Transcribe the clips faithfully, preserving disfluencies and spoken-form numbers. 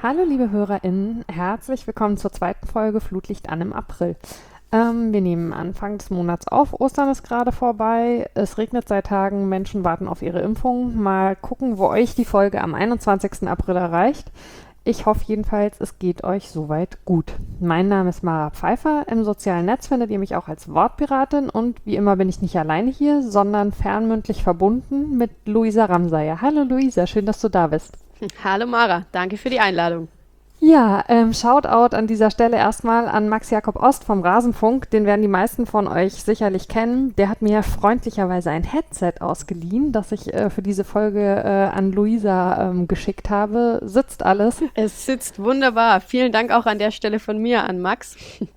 Hallo liebe HörerInnen, herzlich willkommen zur zweiten Folge Flutlicht an im April. Ähm, wir nehmen Anfang des Monats auf, Ostern ist gerade vorbei, es regnet seit Tagen, Menschen warten auf ihre Impfung. Mal gucken, wo euch die Folge am einundzwanzigsten April erreicht. Ich hoffe jedenfalls, es geht euch soweit gut. Mein Name ist Mara Pfeiffer, im sozialen Netz findet ihr mich auch als Wortpiratin und wie immer bin ich nicht alleine hier, sondern fernmündlich verbunden mit Luisa Ramsayer. Hallo Luisa, schön, dass du da bist. Hallo Mara, danke für die Einladung. Ja, ähm, Shoutout an dieser Stelle erstmal an Max Jakob Ost vom Rasenfunk. Den werden die meisten von euch sicherlich kennen. Der hat mir freundlicherweise ein Headset ausgeliehen, das ich äh, für diese Folge äh, an Luisa ähm, geschickt habe. Sitzt alles. Es sitzt wunderbar. Vielen Dank auch an der Stelle von mir an Max.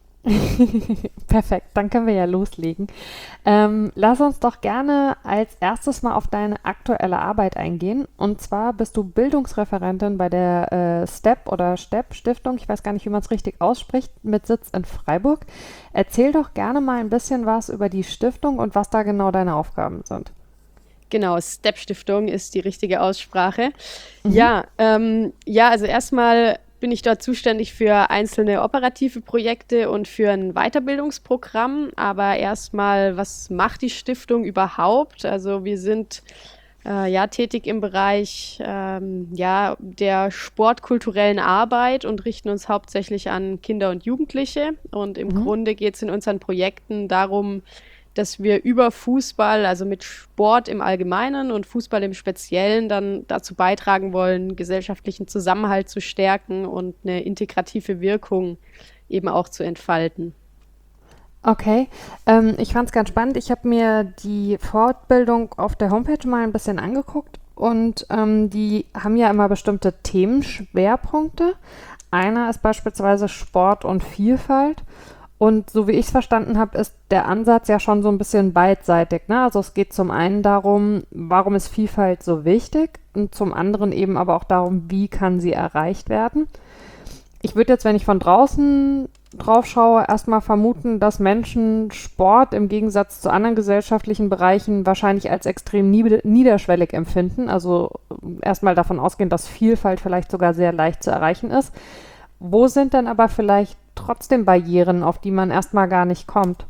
Perfekt, dann können wir ja loslegen. Ähm, lass uns doch gerne als erstes mal auf deine aktuelle Arbeit eingehen. Und zwar bist du Bildungsreferentin bei der äh, STEP oder STEP Stiftung, ich weiß gar nicht, wie man es richtig ausspricht, mit Sitz in Freiburg. Erzähl doch gerne mal ein bisschen was über die Stiftung und was da genau deine Aufgaben sind. Genau, STEP Stiftung ist die richtige Aussprache. Mhm. Ja, ähm, ja, also erstmal bin ich dort zuständig für einzelne operative Projekte und für ein Weiterbildungsprogramm. Aber erstmal, was macht die Stiftung überhaupt? Also wir sind äh, ja tätig im Bereich ähm, ja, der sportkulturellen Arbeit und richten uns hauptsächlich an Kinder und Jugendliche. Und im Mhm. Grunde geht es in unseren Projekten darum, dass wir über Fußball, also mit Sport im Allgemeinen und Fußball im Speziellen, dann dazu beitragen wollen, gesellschaftlichen Zusammenhalt zu stärken und eine integrative Wirkung eben auch zu entfalten. Okay, ähm, ich fand es ganz spannend. Ich habe mir die Fortbildung auf der Homepage mal ein bisschen angeguckt und ähm, die haben ja immer bestimmte Themenschwerpunkte. Einer ist beispielsweise Sport und Vielfalt. Und so wie ich es verstanden habe, ist der Ansatz ja schon so ein bisschen beidseitig, ne? Also es geht zum einen darum, warum ist Vielfalt so wichtig und zum anderen eben aber auch darum, wie kann sie erreicht werden. Ich würde jetzt, wenn ich von draußen drauf schaue, erstmal vermuten, dass Menschen Sport im Gegensatz zu anderen gesellschaftlichen Bereichen wahrscheinlich als extrem niederschwellig empfinden. Also erstmal davon ausgehen, dass Vielfalt vielleicht sogar sehr leicht zu erreichen ist. Wo sind denn aber vielleicht trotzdem Barrieren, auf die man erstmal gar nicht kommt?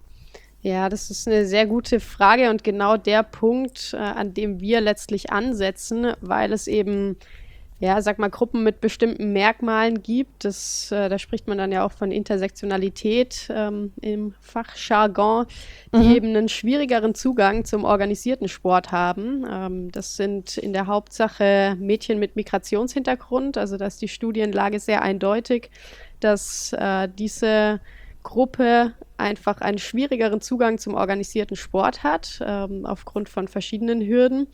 Ja, das ist eine sehr gute Frage und genau der Punkt, äh, an dem wir letztlich ansetzen, weil es eben, ja, sag mal, Gruppen mit bestimmten Merkmalen gibt. Das, äh, da spricht man dann ja auch von Intersektionalität ähm, im Fachjargon, die Mhm. eben einen schwierigeren Zugang zum organisierten Sport haben. Ähm, das sind in der Hauptsache Mädchen mit Migrationshintergrund. Also da ist die Studienlage sehr eindeutig, dass äh, diese Gruppe einfach einen schwierigeren Zugang zum organisierten Sport hat, ähm, aufgrund von verschiedenen Hürden.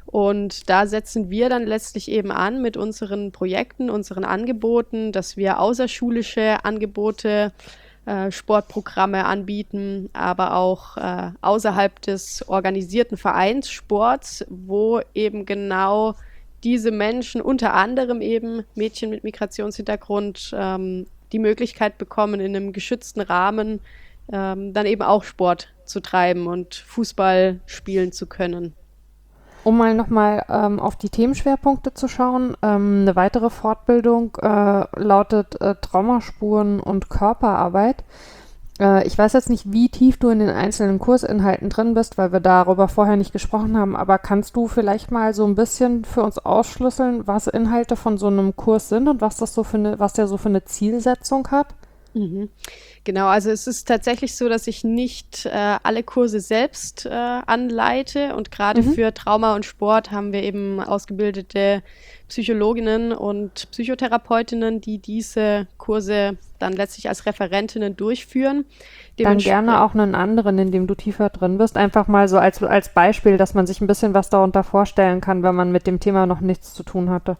Und da setzen wir dann letztlich eben an mit unseren Projekten, unseren Angeboten, dass wir außerschulische Angebote, äh, Sportprogramme anbieten, aber auch äh, außerhalb des organisierten Vereinssports, wo eben genau diese Menschen, unter anderem eben Mädchen mit Migrationshintergrund, ähm, die Möglichkeit bekommen, in einem geschützten Rahmen ähm, dann eben auch Sport zu treiben und Fußball spielen zu können. Um mal nochmal ähm, auf die Themenschwerpunkte zu schauen, ähm, eine weitere Fortbildung äh, lautet äh, Traumaspuren und Körperarbeit. Äh, ich weiß jetzt nicht, wie tief du in den einzelnen Kursinhalten drin bist, weil wir darüber vorher nicht gesprochen haben, aber kannst du vielleicht mal so ein bisschen für uns ausschlüsseln, was Inhalte von so einem Kurs sind und was das so für eine, was der so für eine Zielsetzung hat? Mhm. Genau, also es ist tatsächlich so, dass ich nicht äh, alle Kurse selbst äh, anleite und gerade Mhm. für Trauma und Sport haben wir eben ausgebildete Psychologinnen und Psychotherapeutinnen, die diese Kurse dann letztlich als Referentinnen durchführen. Dann gerne Dementsprechend auch einen anderen, in dem du tiefer drin bist. Einfach mal so als, als Beispiel, dass man sich ein bisschen was darunter vorstellen kann, wenn man mit dem Thema noch nichts zu tun hatte.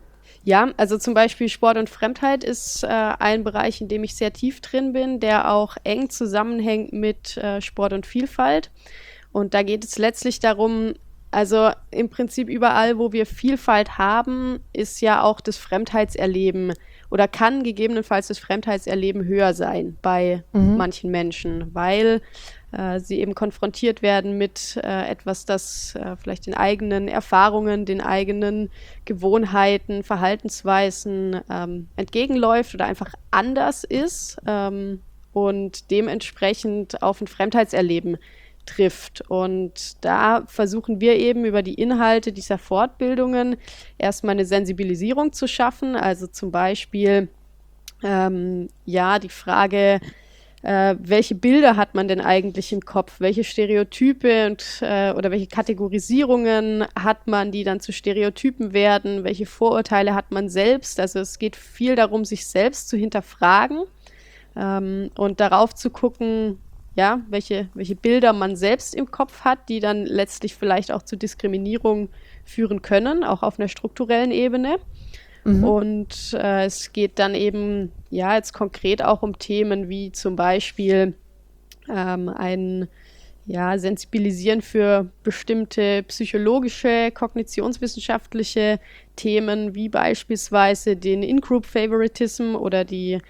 Ja, also zum Beispiel Sport und Fremdheit ist äh, ein Bereich, in dem ich sehr tief drin bin, der auch eng zusammenhängt mit äh, Sport und Vielfalt. Und da geht es letztlich darum, also im Prinzip überall, wo wir Vielfalt haben, ist ja auch das Fremdheitserleben oder kann gegebenenfalls das Fremdheitserleben höher sein bei Mhm. manchen Menschen, weil äh, sie eben konfrontiert werden mit äh, etwas, das äh, vielleicht den eigenen Erfahrungen, den eigenen Gewohnheiten, Verhaltensweisen ähm, entgegenläuft oder einfach anders ist ähm, und dementsprechend auf ein Fremdheitserleben trifft. Und da versuchen wir eben über die Inhalte dieser Fortbildungen erstmal eine Sensibilisierung zu schaffen, also zum Beispiel ähm, ja die Frage, Äh, welche Bilder hat man denn eigentlich im Kopf? Welche Stereotype und, äh, oder welche Kategorisierungen hat man, die dann zu Stereotypen werden? Welche Vorurteile hat man selbst? Also es geht viel darum, sich selbst zu hinterfragen ähm, und darauf zu gucken, ja, welche, welche Bilder man selbst im Kopf hat, die dann letztlich vielleicht auch zu Diskriminierung führen können, auch auf einer strukturellen Ebene. Mhm. Und äh, es geht dann eben, ja, jetzt konkret auch um Themen wie zum Beispiel ähm, ein ja, Sensibilisieren für bestimmte psychologische, kognitionswissenschaftliche Themen, wie beispielsweise den In-Group-Favoritism oder die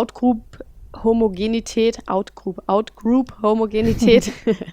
Out-Group-Homogenität, Out-Group, Out-Group-Homogenität.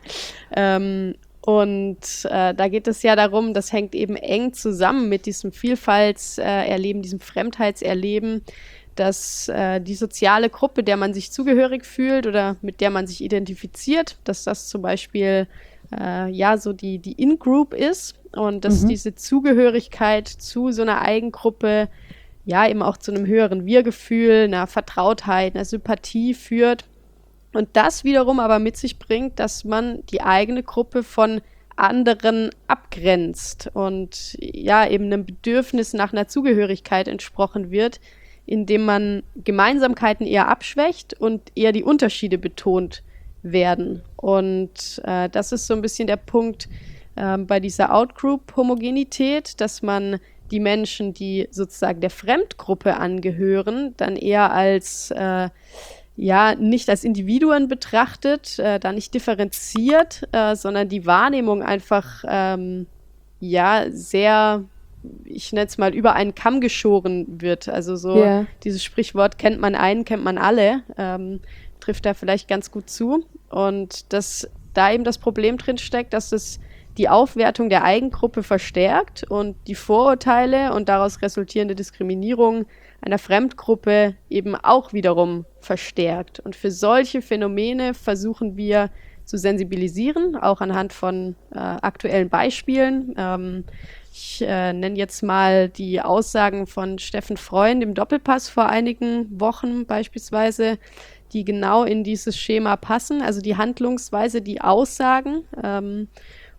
ähm, Und äh, da geht es ja darum, das hängt eben eng zusammen mit diesem Vielfaltserleben, äh, diesem Fremdheitserleben, dass äh, die soziale Gruppe, der man sich zugehörig fühlt oder mit der man sich identifiziert, dass das zum Beispiel äh, ja so die, die In-Group ist und dass mhm. diese Zugehörigkeit zu so einer Eigengruppe ja eben auch zu einem höheren Wir-Gefühl, einer Vertrautheit, einer Sympathie führt. Und das wiederum aber mit sich bringt, dass man die eigene Gruppe von anderen abgrenzt und ja eben einem Bedürfnis nach einer Zugehörigkeit entsprochen wird, indem man Gemeinsamkeiten eher abschwächt und eher die Unterschiede betont werden. Und äh, das ist so ein bisschen der Punkt äh, bei dieser Outgroup-Homogenität, dass man die Menschen, die sozusagen der Fremdgruppe angehören, dann eher als äh, ja, nicht als Individuen betrachtet, äh, da nicht differenziert, äh, sondern die Wahrnehmung einfach, ähm, ja, sehr, ich nenne es mal, über einen Kamm geschoren wird. Also so, yeah. Dieses Sprichwort, kennt man einen, kennt man alle, ähm, trifft da vielleicht ganz gut zu. Und dass da eben das Problem drin steckt, dass es die Aufwertung der Eigengruppe verstärkt und die Vorurteile und daraus resultierende Diskriminierung einer Fremdgruppe eben auch wiederum verstärkt. Und für solche Phänomene versuchen wir zu sensibilisieren, auch anhand von äh, aktuellen Beispielen. Ähm, ich äh, nenne jetzt mal die Aussagen von Steffen Freund im Doppelpass vor einigen Wochen beispielsweise, die genau in dieses Schema passen, also die Handlungsweise, die Aussagen. Ähm,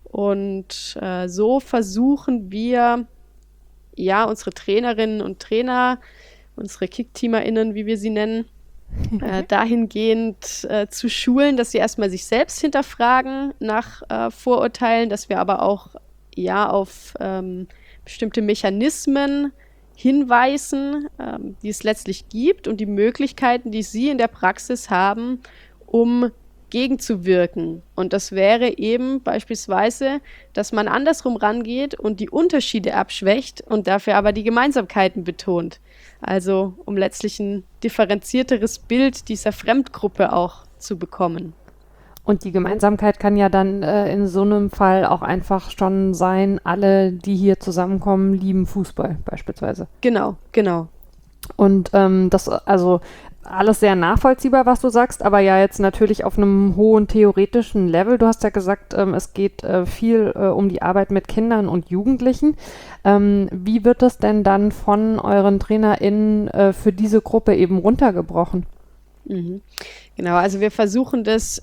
und äh, so versuchen wir, ja, unsere Trainerinnen und Trainer, unsere KickteamerInnen, wie wir sie nennen, äh, dahingehend äh, zu schulen, dass sie erstmal sich selbst hinterfragen nach äh, Vorurteilen, dass wir aber auch ja auf ähm, bestimmte Mechanismen hinweisen, ähm, die es letztlich gibt und die Möglichkeiten, die sie in der Praxis haben, um gegenzuwirken. Und das wäre eben beispielsweise, dass man andersrum rangeht und die Unterschiede abschwächt und dafür aber die Gemeinsamkeiten betont. Also um letztlich ein differenzierteres Bild dieser Fremdgruppe auch zu bekommen. Und die Gemeinsamkeit kann ja dann äh, in so einem Fall auch einfach schon sein, alle, die hier zusammenkommen, lieben Fußball beispielsweise. Genau, genau. Und ähm, das, also alles sehr nachvollziehbar, was du sagst, aber ja jetzt natürlich auf einem hohen theoretischen Level. Du hast ja gesagt, ähm, es geht äh, viel äh, um die Arbeit mit Kindern und Jugendlichen. Ähm, wie wird das denn dann von euren TrainerInnen äh, für diese Gruppe eben runtergebrochen? Mhm. Genau, also wir versuchen das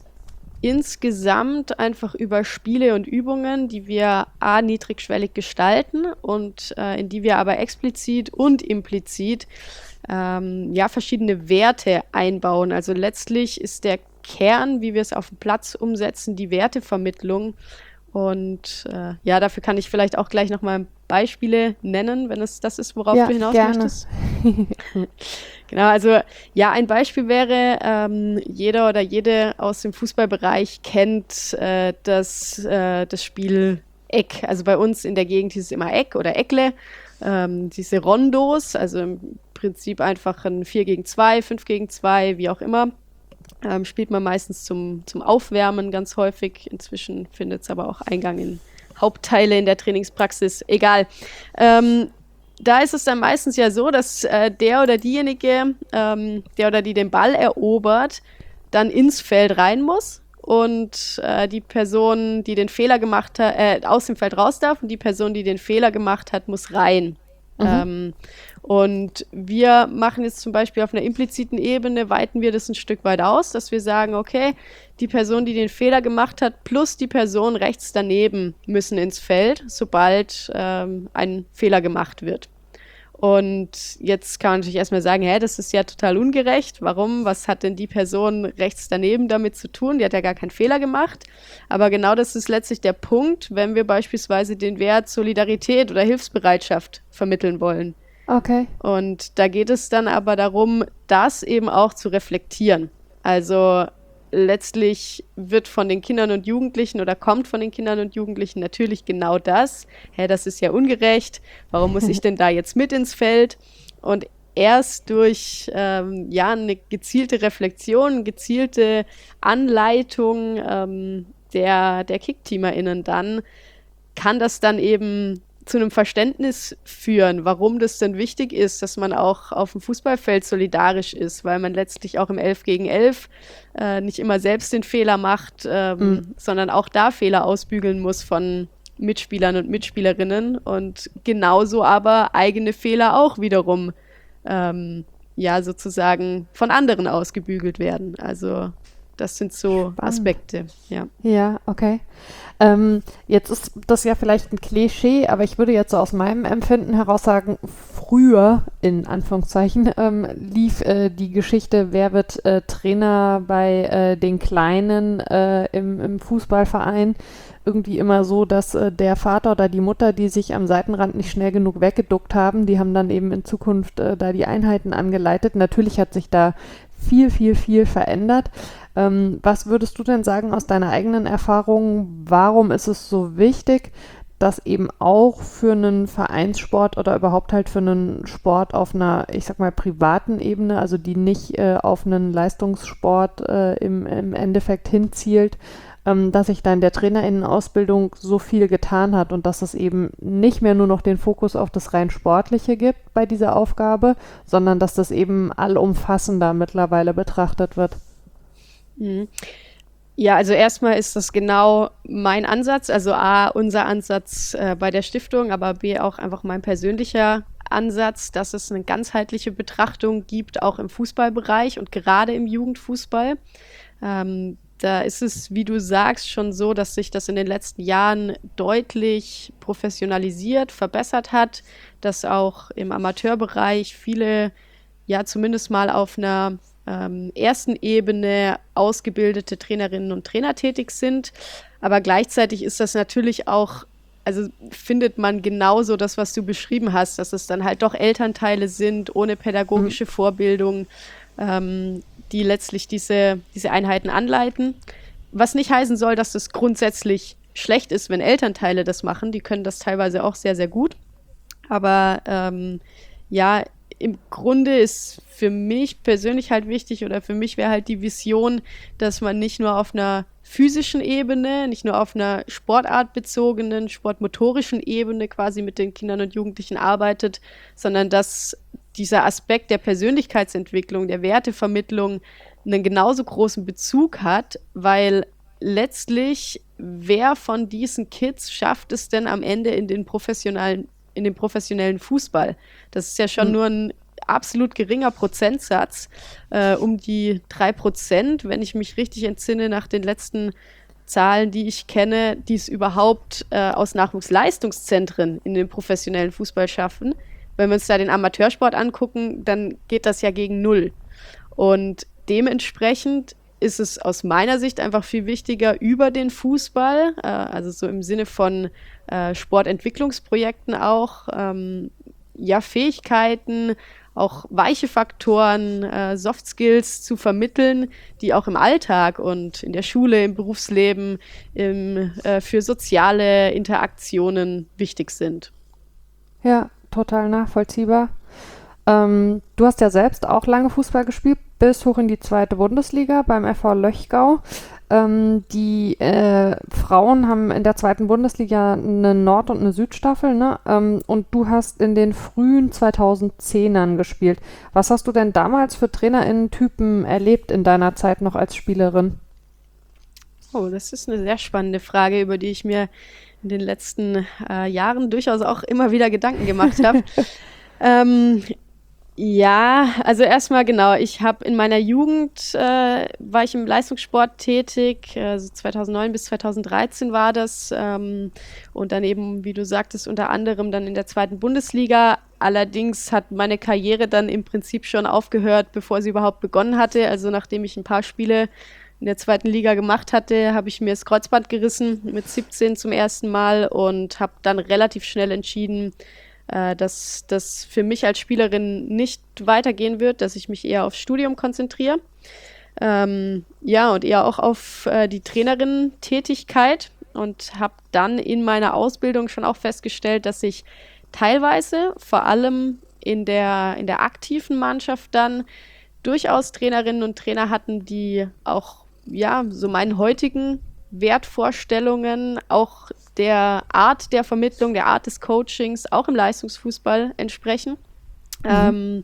insgesamt einfach über Spiele und Übungen, die wir a, niedrigschwellig gestalten und äh, in die wir aber explizit und implizit ähm, ja, verschiedene Werte einbauen. Also letztlich ist der Kern, wie wir es auf dem Platz umsetzen, die Wertevermittlung. Und äh, ja, dafür kann ich vielleicht auch gleich nochmal Beispiele nennen, wenn es das ist, worauf ja, du hinaus gerne. möchtest. Genau, also ja, ein Beispiel wäre, ähm, jeder oder jede aus dem Fußballbereich kennt äh, das, äh, das Spiel Eck. Also bei uns in der Gegend hieß es immer Eck oder Eckle. Ähm, diese Rondos, also im Prinzip einfach ein vier gegen zwei, fünf gegen zwei, wie auch immer. Ähm, spielt man meistens zum, zum Aufwärmen ganz häufig. Inzwischen findet es aber auch Eingang in Hauptteile in der Trainingspraxis. Egal. Ähm, da ist es dann meistens ja so, dass äh, der oder diejenige, ähm, der oder die den Ball erobert, dann ins Feld rein muss und äh, die Person, die den Fehler gemacht hat, äh, aus dem Feld raus darf und die Person, die den Fehler gemacht hat, muss rein. Mhm. Ähm, und wir machen jetzt zum Beispiel auf einer impliziten Ebene, weiten wir das ein Stück weit aus, dass wir sagen, okay, die Person, die den Fehler gemacht hat, plus die Person rechts daneben müssen ins Feld, sobald ähm, ein Fehler gemacht wird. Und jetzt kann man natürlich erstmal sagen, hä, das ist ja total ungerecht. Warum? Was hat denn die Person rechts daneben damit zu tun? Die hat ja gar keinen Fehler gemacht. Aber genau das ist letztlich der Punkt, wenn wir beispielsweise den Wert Solidarität oder Hilfsbereitschaft vermitteln wollen. Okay. Und da geht es dann aber darum, das eben auch zu reflektieren. Also letztlich wird von den Kindern und Jugendlichen oder kommt von den Kindern und Jugendlichen natürlich genau das. Hä, das ist ja ungerecht. Warum muss ich denn da jetzt mit ins Feld? Und erst durch ähm, ja, eine gezielte Reflexion, gezielte Anleitung ähm, der, der KickteamerInnen dann, kann das dann eben zu einem Verständnis führen, warum das denn wichtig ist, dass man auch auf dem Fußballfeld solidarisch ist, weil man letztlich auch im elf gegen elf äh, nicht immer selbst den Fehler macht, ähm, mhm. sondern auch da Fehler ausbügeln muss von Mitspielern und Mitspielerinnen und genauso aber eigene Fehler auch wiederum ähm, ja sozusagen von anderen ausgebügelt werden. Also das sind so Spannend. Aspekte. Ja, ja, okay. Ähm, jetzt ist das ja vielleicht ein Klischee, aber ich würde jetzt so aus meinem Empfinden heraus sagen, früher, in Anführungszeichen, ähm, lief äh, die Geschichte, wer wird äh, Trainer bei äh, den Kleinen äh, im, im Fußballverein, irgendwie immer so, dass äh, der Vater oder die Mutter, die sich am Seitenrand nicht schnell genug weggeduckt haben, die haben dann eben in Zukunft äh, da die Einheiten angeleitet. Natürlich hat sich da viel, viel, viel verändert. Ähm, was würdest du denn sagen aus deiner eigenen Erfahrung, warum ist es so wichtig, dass eben auch für einen Vereinssport oder überhaupt halt für einen Sport auf einer, ich sag mal, privaten Ebene, also die nicht äh, auf einen Leistungssport äh, im, im Endeffekt hinzielt, ähm, dass sich da in der Trainerinnenausbildung so viel getan hat und dass es eben nicht mehr nur noch den Fokus auf das rein Sportliche gibt bei dieser Aufgabe, sondern dass das eben allumfassender mittlerweile betrachtet wird? Mhm. Ja, also erstmal ist das genau mein Ansatz, also A, unser Ansatz äh, bei der Stiftung, aber B, auch einfach mein persönlicher Ansatz, dass es eine ganzheitliche Betrachtung gibt, auch im Fußballbereich und gerade im Jugendfußball. Ähm, da ist es, wie du sagst, schon so, dass sich das in den letzten Jahren deutlich professionalisiert, verbessert hat, dass auch im Amateurbereich viele, ja zumindest mal auf einer Ähm, ersten Ebene ausgebildete Trainerinnen und Trainer tätig sind. Aber gleichzeitig ist das natürlich auch, also findet man genauso das, was du beschrieben hast, dass es dann halt doch Elternteile sind, ohne pädagogische mhm. Vorbildung, ähm, die letztlich diese, diese Einheiten anleiten. Was nicht heißen soll, dass es grundsätzlich schlecht ist, wenn Elternteile das machen. Die können das teilweise auch sehr, sehr gut. Aber ähm, ja, im Grunde ist für mich persönlich halt wichtig oder für mich wäre halt die Vision, dass man nicht nur auf einer physischen Ebene, nicht nur auf einer sportartbezogenen, sportmotorischen Ebene quasi mit den Kindern und Jugendlichen arbeitet, sondern dass dieser Aspekt der Persönlichkeitsentwicklung, der Wertevermittlung einen genauso großen Bezug hat, weil letztlich, wer von diesen Kids schafft es denn am Ende in den professionellen in den professionellen Fußball? Das ist ja schon mhm. nur ein absolut geringer Prozentsatz, äh, um die drei Prozent, wenn ich mich richtig entsinne, nach den letzten Zahlen, die ich kenne, die es überhaupt äh, aus Nachwuchsleistungszentren in den professionellen Fußball schaffen. Wenn wir uns da den Amateursport angucken, dann geht das ja gegen null. Und dementsprechend ist es aus meiner Sicht einfach viel wichtiger, über den Fußball, äh, also so im Sinne von äh, Sportentwicklungsprojekten auch, ähm, ja, Fähigkeiten, auch weiche Faktoren, äh, Soft Skills zu vermitteln, die auch im Alltag und in der Schule, im Berufsleben, im, äh, für soziale Interaktionen wichtig sind. Ja, total nachvollziehbar. Ähm, du hast ja selbst auch lange Fußball gespielt, bis hoch in die zweite Bundesliga beim F V Löchgau. Ähm, die äh, Frauen haben in der zweiten Bundesliga eine Nord- und eine Südstaffel, ne? Ähm, und du hast in den frühen zweitausendzehnern gespielt. Was hast du denn damals für TrainerInnen-Typen erlebt in deiner Zeit noch als Spielerin? Oh, das ist eine sehr spannende Frage, über die ich mir in den letzten äh, Jahren durchaus auch immer wieder Gedanken gemacht habe. ähm, Ja, also erstmal genau, ich habe in meiner Jugend, äh, war ich im Leistungssport tätig, also zweitausendneun bis zweitausenddreizehn war das, ähm, und dann eben, wie du sagtest, unter anderem dann in der zweiten Bundesliga. Allerdings hat meine Karriere dann im Prinzip schon aufgehört, bevor sie überhaupt begonnen hatte. Also nachdem ich ein paar Spiele in der zweiten Liga gemacht hatte, habe ich mir das Kreuzband gerissen mit siebzehn zum ersten Mal und habe dann relativ schnell entschieden, äh, dass das für mich als Spielerin nicht weitergehen wird, dass ich mich eher aufs Studium konzentriere. Ähm, ja, und eher auch auf äh, die Trainerin-Tätigkeit und habe dann in meiner Ausbildung schon auch festgestellt, dass ich teilweise, vor allem in der, in der aktiven Mannschaft dann, durchaus Trainerinnen und Trainer hatten, die auch ja, so meinen heutigen Wertvorstellungen, auch der Art der Vermittlung, der Art des Coachings, auch im Leistungsfußball entsprechen. Mhm. Ähm,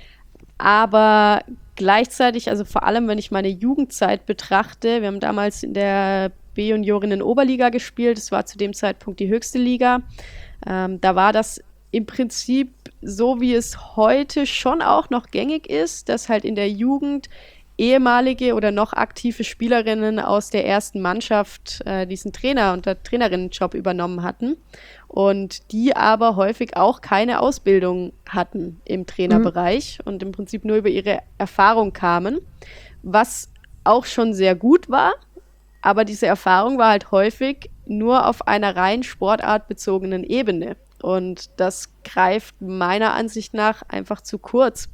aber gleichzeitig, also vor allem, wenn ich meine Jugendzeit betrachte, wir haben damals in der B-Juniorinnen-Oberliga gespielt, das war zu dem Zeitpunkt die höchste Liga. Ähm, da war das im Prinzip so, wie es heute schon auch noch gängig ist, dass halt in der Jugend ehemalige oder noch aktive Spielerinnen aus der ersten Mannschaft äh, diesen Trainer- und der Trainerinnenjob übernommen hatten und die aber häufig auch keine Ausbildung hatten im Trainerbereich mhm. und im Prinzip nur über ihre Erfahrung kamen, was auch schon sehr gut war, aber diese Erfahrung war halt häufig nur auf einer rein sportartbezogenen Ebene und das greift meiner Ansicht nach einfach zu kurz.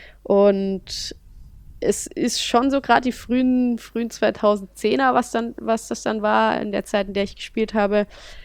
Und es ist schon so gerade die frühen, frühen zweitausendzehner, was, dann, was das dann war, in der Zeit, in der ich gespielt habe,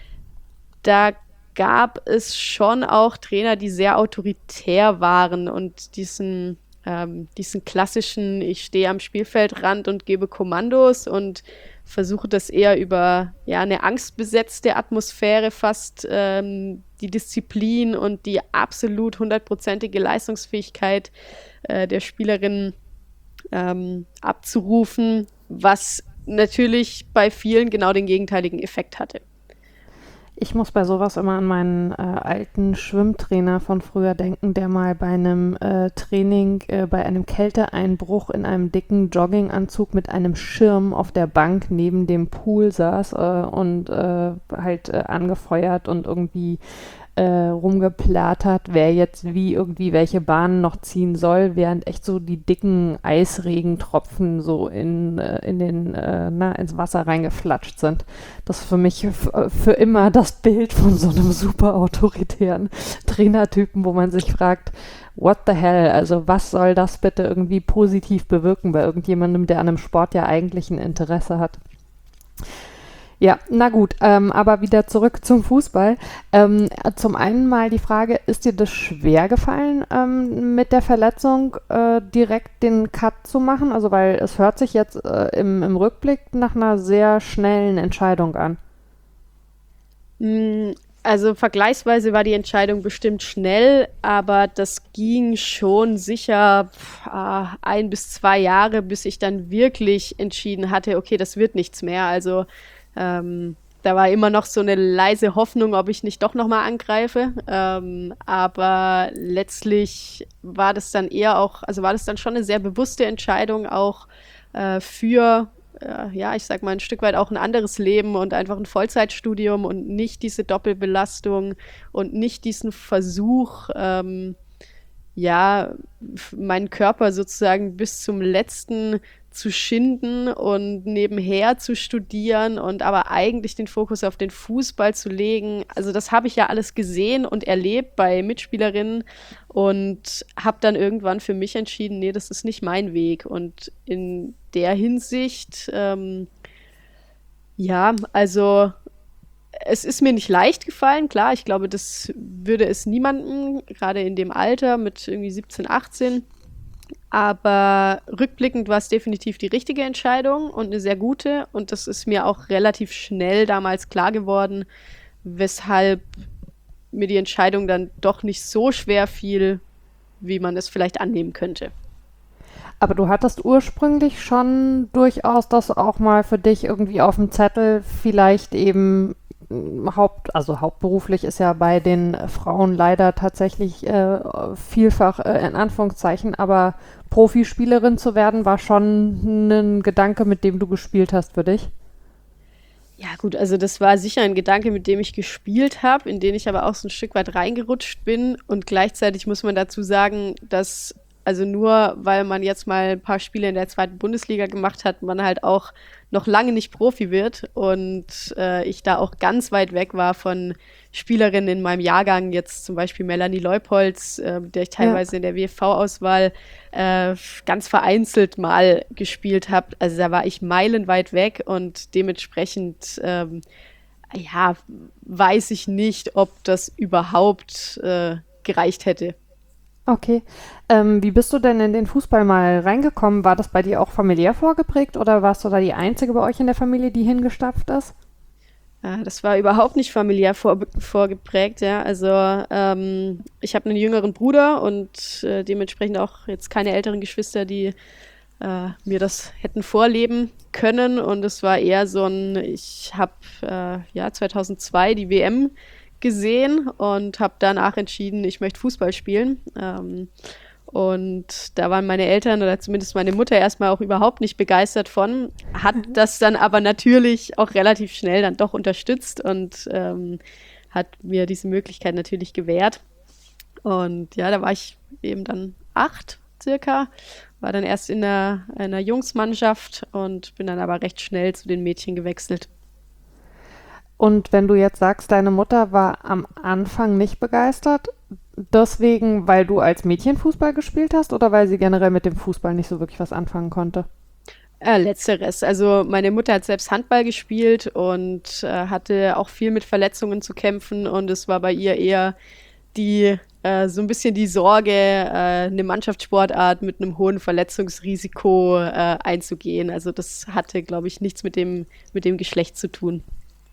da gab es schon auch Trainer, die sehr autoritär waren und diesen, ähm, diesen klassischen, ich stehe am Spielfeldrand und gebe Kommandos und versuche das eher über ja, eine angstbesetzte Atmosphäre fast ähm, die Disziplin und die absolut hundertprozentige Leistungsfähigkeit äh, der Spielerinnen ähm, abzurufen, was natürlich bei vielen genau den gegenteiligen Effekt hatte. Ich muss bei sowas immer an meinen äh, alten Schwimmtrainer von früher denken, der mal bei einem äh, Training, äh, bei einem Kälteeinbruch in einem dicken Jogginganzug mit einem Schirm auf der Bank neben dem Pool saß äh, und äh, halt äh, angefeuert und irgendwie äh, rumgeplattert, wer jetzt wie irgendwie welche Bahnen noch ziehen soll, während echt so die dicken Eisregentropfen so in, äh, in den, äh, na, ins Wasser reingeflatscht sind. Das ist für mich f- für immer das Bild von so einem super autoritären Trainertypen, wo man sich fragt, what the hell, also was soll das bitte irgendwie positiv bewirken bei irgendjemandem, der an einem Sport ja eigentlich ein Interesse hat. Ja, na gut, ähm, aber wieder zurück zum Fußball. Ähm, zum einen mal die Frage, ist dir das schwer gefallen, ähm, mit der Verletzung äh, direkt den Cut zu machen? Also weil es hört sich jetzt äh, im, im Rückblick nach einer sehr schnellen Entscheidung an. Also vergleichsweise war die Entscheidung bestimmt schnell, aber das ging schon sicher pff, ein bis zwei Jahre, bis ich dann wirklich entschieden hatte, okay, das wird nichts mehr. Also Ähm, da war immer noch so eine leise Hoffnung, ob ich nicht doch nochmal angreife. Ähm, aber letztlich war das dann eher auch, also war das dann schon eine sehr bewusste Entscheidung auch äh, für, äh, ja, ich sag mal, ein Stück weit auch ein anderes Leben und einfach ein Vollzeitstudium und nicht diese Doppelbelastung und nicht diesen Versuch, ähm, ja, meinen Körper sozusagen bis zum letzten zu schinden und nebenher zu studieren und aber eigentlich den Fokus auf den Fußball zu legen. Also das habe ich ja alles gesehen und erlebt bei Mitspielerinnen und habe dann irgendwann für mich entschieden, nee, das ist nicht mein Weg. Und in der Hinsicht, ähm, ja, also es ist mir nicht leicht gefallen, klar, ich glaube, das würde es niemandem, gerade in dem Alter mit irgendwie siebzehn, achtzehn, Aber rückblickend war es definitiv die richtige Entscheidung und eine sehr gute. Und das ist mir auch relativ schnell damals klar geworden, weshalb mir die Entscheidung dann doch nicht so schwer fiel, wie man es vielleicht annehmen könnte. Aber du hattest ursprünglich schon durchaus das auch mal für dich irgendwie auf dem Zettel, vielleicht eben m, Haupt, also hauptberuflich ist ja bei den Frauen leider tatsächlich äh, vielfach äh, in Anführungszeichen, aber Profispielerin zu werden, war schon ein Gedanke, mit dem du gespielt hast für dich. Ja, gut, also das war sicher ein Gedanke, mit dem ich gespielt habe, in den ich aber auch so ein Stück weit reingerutscht bin. Und gleichzeitig muss man dazu sagen, dass, also nur weil man jetzt mal ein paar Spiele in der zweiten Bundesliga gemacht hat, man halt auch noch lange nicht Profi wird. Und äh, ich da auch ganz weit weg war von Spielerinnen in meinem Jahrgang, jetzt zum Beispiel Melanie Leupolz, äh, der ich teilweise ja. in der W F V-Auswahl äh, ganz vereinzelt mal gespielt habe. Also da war ich meilenweit weg und dementsprechend ähm, ja, weiß ich nicht, ob das überhaupt äh, gereicht hätte. Okay. Ähm, wie bist du denn in den Fußball mal reingekommen? War das bei dir auch familiär vorgeprägt oder warst du da die Einzige bei euch in der Familie, die hingestapft ist? Ja, das war überhaupt nicht familiär vor, vorgeprägt, ja. Also ähm, ich habe einen jüngeren Bruder und äh, dementsprechend auch jetzt keine älteren Geschwister, die äh, mir das hätten vorleben können. Und es war eher so ein, ich habe äh, ja zweitausendzwei die W M gesehen und habe danach entschieden, ich möchte Fußball spielen. Ähm, und da waren meine Eltern oder zumindest meine Mutter erstmal auch überhaupt nicht begeistert von, hat das dann aber natürlich auch relativ schnell dann doch unterstützt und ähm, hat mir diese Möglichkeit natürlich gewährt. Und ja, da war ich eben dann acht circa, war dann erst in einer, einer Jungsmannschaft und bin dann aber recht schnell zu den Mädchen gewechselt. Und wenn du jetzt sagst, deine Mutter war am Anfang nicht begeistert, deswegen, weil du als Mädchen Fußball gespielt hast oder weil sie generell mit dem Fußball nicht so wirklich was anfangen konnte? Äh, letzteres. Also meine Mutter hat selbst Handball gespielt und äh, hatte auch viel mit Verletzungen zu kämpfen und es war bei ihr eher die äh, so ein bisschen die Sorge, äh, eine Mannschaftssportart mit einem hohen Verletzungsrisiko äh, einzugehen. Also das hatte, glaube ich, nichts mit dem, mit dem Geschlecht zu tun.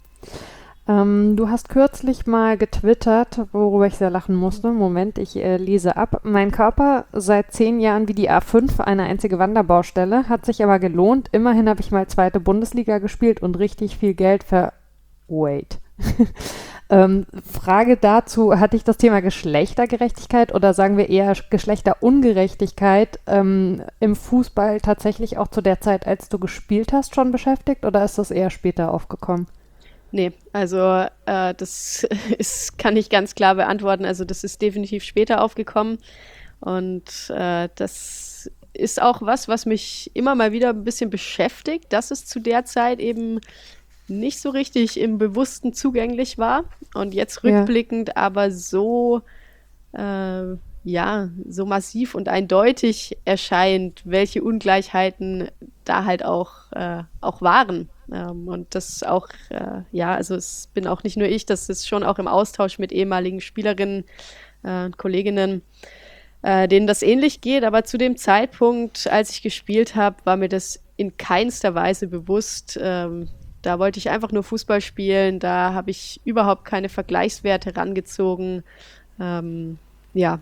Ähm, du hast kürzlich mal getwittert, worüber ich sehr lachen musste. Moment, ich äh, lese ab. Mein Körper seit zehn Jahren wie die A fünf, eine einzige Wanderbaustelle, hat sich aber gelohnt. Immerhin habe ich mal zweite Bundesliga gespielt und richtig viel Geld ver... Wait. ähm, Frage dazu, hatte ich das Thema Geschlechtergerechtigkeit oder sagen wir eher Geschlechterungerechtigkeit ähm, im Fußball tatsächlich auch zu der Zeit, als du gespielt hast, schon beschäftigt oder ist das eher später aufgekommen? Nee, also äh, das ist, kann ich ganz klar beantworten. Also das ist definitiv später aufgekommen und äh, das ist auch was, was mich immer mal wieder ein bisschen beschäftigt, dass es zu der Zeit eben nicht so richtig im Bewussten zugänglich war und jetzt rückblickend ja. aber so äh, ja, so massiv und eindeutig erscheint, welche Ungleichheiten da halt auch, äh, auch waren. Ähm, und das auch, äh, ja, also es bin auch nicht nur ich, das ist schon auch im Austausch mit ehemaligen Spielerinnen äh, und Kolleginnen, äh, denen das ähnlich geht. Aber zu dem Zeitpunkt, als ich gespielt habe, war mir das in keinster Weise bewusst. Ähm, da wollte ich einfach nur Fußball spielen, da habe ich überhaupt keine Vergleichswerte rangezogen. Ähm, ja.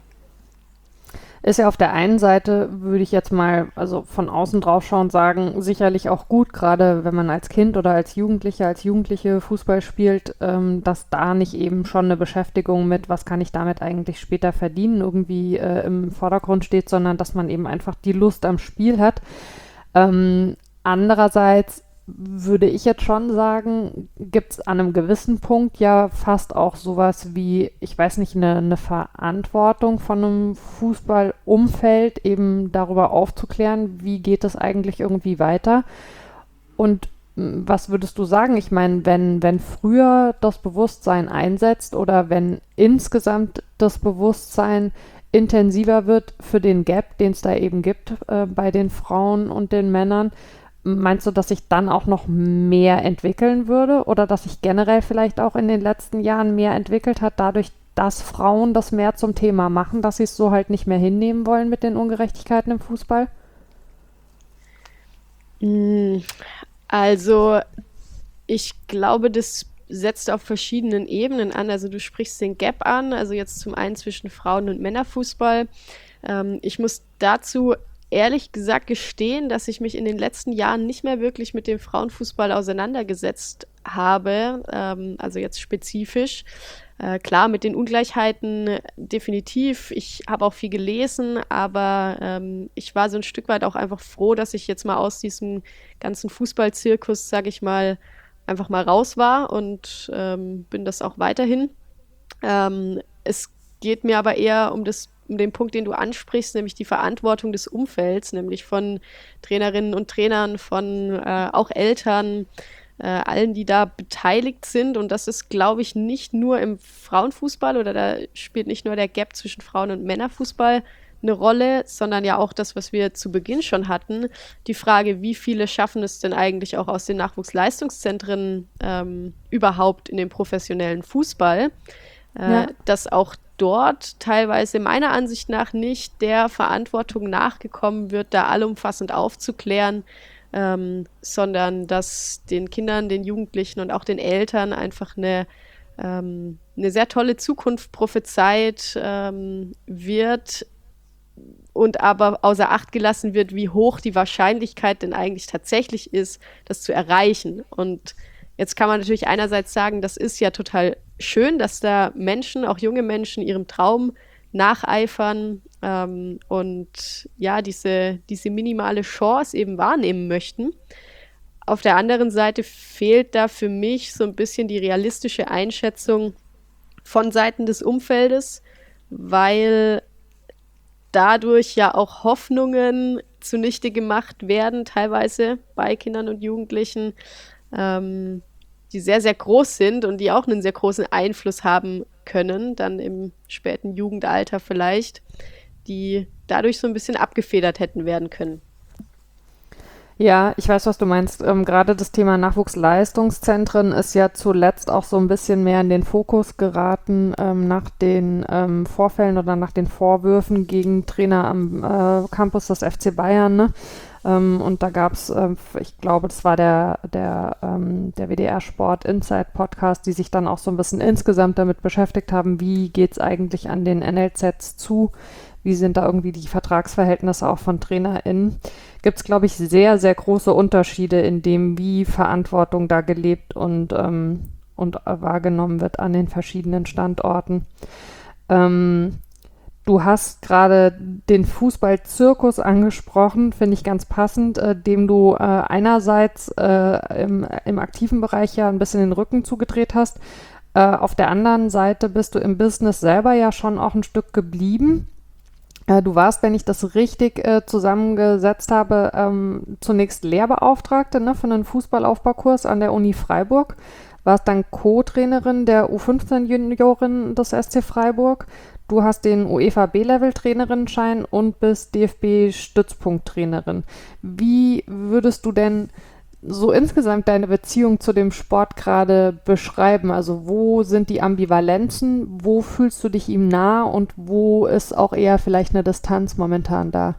Ist ja auf der einen Seite, würde ich jetzt mal, also von außen drauf schauen, sagen, sicherlich auch gut, gerade wenn man als Kind oder als Jugendlicher, als Jugendliche Fußball spielt, ähm, dass da nicht eben schon eine Beschäftigung mit, was kann ich damit eigentlich später verdienen, irgendwie äh, im Vordergrund steht, sondern dass man eben einfach die Lust am Spiel hat. Ähm, andererseits würde ich jetzt schon sagen, gibt es an einem gewissen Punkt ja fast auch sowas wie, ich weiß nicht, eine, eine Verantwortung von einem Fußballumfeld, eben darüber aufzuklären, wie geht es eigentlich irgendwie weiter. Und m, was würdest du sagen? Ich meine, wenn, wenn früher das Bewusstsein einsetzt oder wenn insgesamt das Bewusstsein intensiver wird für den Gap, den es da eben gibt äh, bei den Frauen und den Männern, meinst du, dass sich dann auch noch mehr entwickeln würde oder dass sich generell vielleicht auch in den letzten Jahren mehr entwickelt hat, dadurch, dass Frauen das mehr zum Thema machen, dass sie es so halt nicht mehr hinnehmen wollen mit den Ungerechtigkeiten im Fußball? Also ich glaube, das setzt auf verschiedenen Ebenen an. Also du sprichst den Gap an, also jetzt zum einen zwischen Frauen- und Männerfußball. Ähm, ich muss dazu ehrlich gesagt gestehen, dass ich mich in den letzten Jahren nicht mehr wirklich mit dem Frauenfußball auseinandergesetzt habe, ähm, also jetzt spezifisch. Äh, klar, mit den Ungleichheiten definitiv. Ich habe auch viel gelesen, aber ähm, ich war so ein Stück weit auch einfach froh, dass ich jetzt mal aus diesem ganzen Fußballzirkus, sage ich mal, einfach mal raus war und ähm, bin das auch weiterhin. Ähm, es geht mir aber eher um das, um den Punkt, den du ansprichst, nämlich die Verantwortung des Umfelds, nämlich von Trainerinnen und Trainern, von äh, auch Eltern, äh, allen, die da beteiligt sind. Und das ist, glaube ich, nicht nur im Frauenfußball oder da spielt nicht nur der Gap zwischen Frauen- und Männerfußball eine Rolle, sondern ja auch das, was wir zu Beginn schon hatten, die Frage, wie viele schaffen es denn eigentlich auch aus den Nachwuchsleistungszentren ähm, überhaupt in den professionellen Fußball, äh, Ja. dass auch dort teilweise meiner Ansicht nach nicht der Verantwortung nachgekommen wird, da allumfassend aufzuklären, ähm, sondern dass den Kindern, den Jugendlichen und auch den Eltern einfach eine, ähm, eine sehr tolle Zukunft prophezeit ähm, wird und aber außer Acht gelassen wird, wie hoch die Wahrscheinlichkeit denn eigentlich tatsächlich ist, das zu erreichen. Und jetzt kann man natürlich einerseits sagen, das ist ja total schön, dass da Menschen, auch junge Menschen, ihrem Traum nacheifern ähm, und ja, diese, diese minimale Chance eben wahrnehmen möchten. Auf der anderen Seite fehlt da für mich so ein bisschen die realistische Einschätzung von Seiten des Umfeldes, weil dadurch ja auch Hoffnungen zunichte gemacht werden, teilweise bei Kindern und Jugendlichen, ähm, die sehr, sehr groß sind und die auch einen sehr großen Einfluss haben können, dann im späten Jugendalter vielleicht, die dadurch so ein bisschen abgefedert hätten werden können. Ja, ich weiß, was du meinst. Ähm, gerade das Thema Nachwuchsleistungszentren ist ja zuletzt auch so ein bisschen mehr in den Fokus geraten ähm, nach den ähm, Vorfällen oder nach den Vorwürfen gegen Trainer am äh, Campus des F C Bayern. Ne? Ähm, und da gab es, ähm, ich glaube, das war der, der, ähm, der W D R Sport Insight Podcast, die sich dann auch so ein bisschen insgesamt damit beschäftigt haben, wie geht's eigentlich an den N L Zs zu? Wie sind da irgendwie die Vertragsverhältnisse auch von TrainerInnen? Gibt es, glaube ich, sehr, sehr große Unterschiede in dem, wie Verantwortung da gelebt und, ähm, und äh, wahrgenommen wird an den verschiedenen Standorten. Ähm, du hast gerade den Fußballzirkus angesprochen, finde ich ganz passend, äh, dem du äh, einerseits äh, im, im aktiven Bereich ja ein bisschen den Rücken zugedreht hast. Äh, auf der anderen Seite bist du im Business selber ja schon auch ein Stück geblieben. Du warst, wenn ich das richtig äh, zusammengesetzt habe, ähm, zunächst Lehrbeauftragte ne, für einen Fußballaufbaukurs an der Uni Freiburg. Warst dann Co-Trainerin der U fünfzehn Juniorin des S C Freiburg. Du hast den UEFA B-Level-Trainerinnenschein und bist D F B-Stützpunkttrainerin. Wie würdest du denn so insgesamt deine Beziehung zu dem Sport gerade beschreiben? Also wo sind die Ambivalenzen? Wo fühlst du dich ihm nah und wo ist auch eher vielleicht eine Distanz momentan da?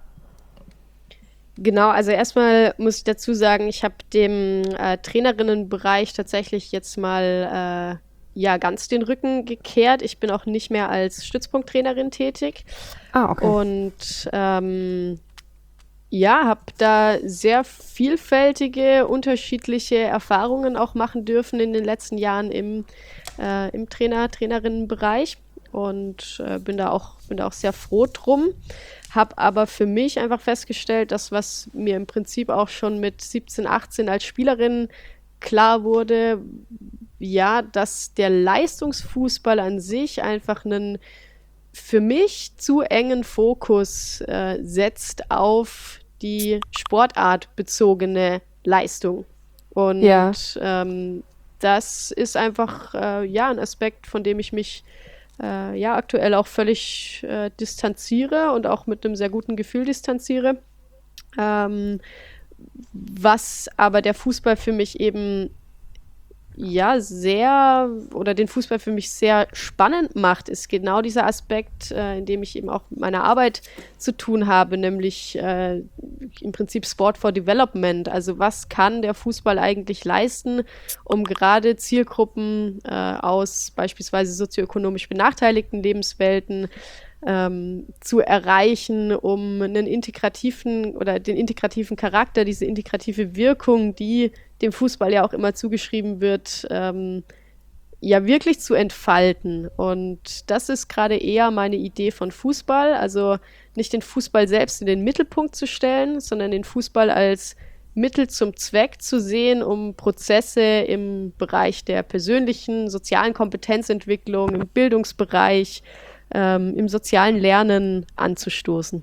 Genau, also erstmal muss ich dazu sagen, ich habe dem äh, Trainerinnenbereich tatsächlich jetzt mal äh, ja ganz den Rücken gekehrt. Ich bin auch nicht mehr als Stützpunkttrainerin tätig. Ah, okay. Und ähm, ja, habe da sehr vielfältige, unterschiedliche Erfahrungen auch machen dürfen in den letzten Jahren im, äh, im Trainer-, Trainerinnenbereich und äh, bin da auch, bin da auch sehr froh drum. Habe aber für mich einfach festgestellt, dass was mir im Prinzip auch schon mit siebzehn, achtzehn als Spielerin klar wurde, ja, dass der Leistungsfußball an sich einfach einen für mich zu engen Fokus äh, setzt auf die sportartbezogene Leistung. Und Ja. ähm, das ist einfach äh, ja ein Aspekt, von dem ich mich äh, ja aktuell auch völlig äh, distanziere und auch mit einem sehr guten Gefühl distanziere. Ähm, was aber der Fußball für mich eben ja sehr oder den Fußball für mich sehr spannend macht, ist genau dieser Aspekt, äh, in dem ich eben auch mit meiner Arbeit zu tun habe, nämlich äh, im Prinzip Sport for Development. Also was kann der Fußball eigentlich leisten, um gerade Zielgruppen äh, aus beispielsweise sozioökonomisch benachteiligten Lebenswelten ähm, zu erreichen, um einen integrativen oder den integrativen Charakter, diese integrative Wirkung, die dem Fußball ja auch immer zugeschrieben wird, ähm, ja wirklich zu entfalten. Und das ist gerade eher meine Idee von Fußball, also nicht den Fußball selbst in den Mittelpunkt zu stellen, sondern den Fußball als Mittel zum Zweck zu sehen, um Prozesse im Bereich der persönlichen, sozialen Kompetenzentwicklung, im Bildungsbereich, ähm, im sozialen Lernen anzustoßen.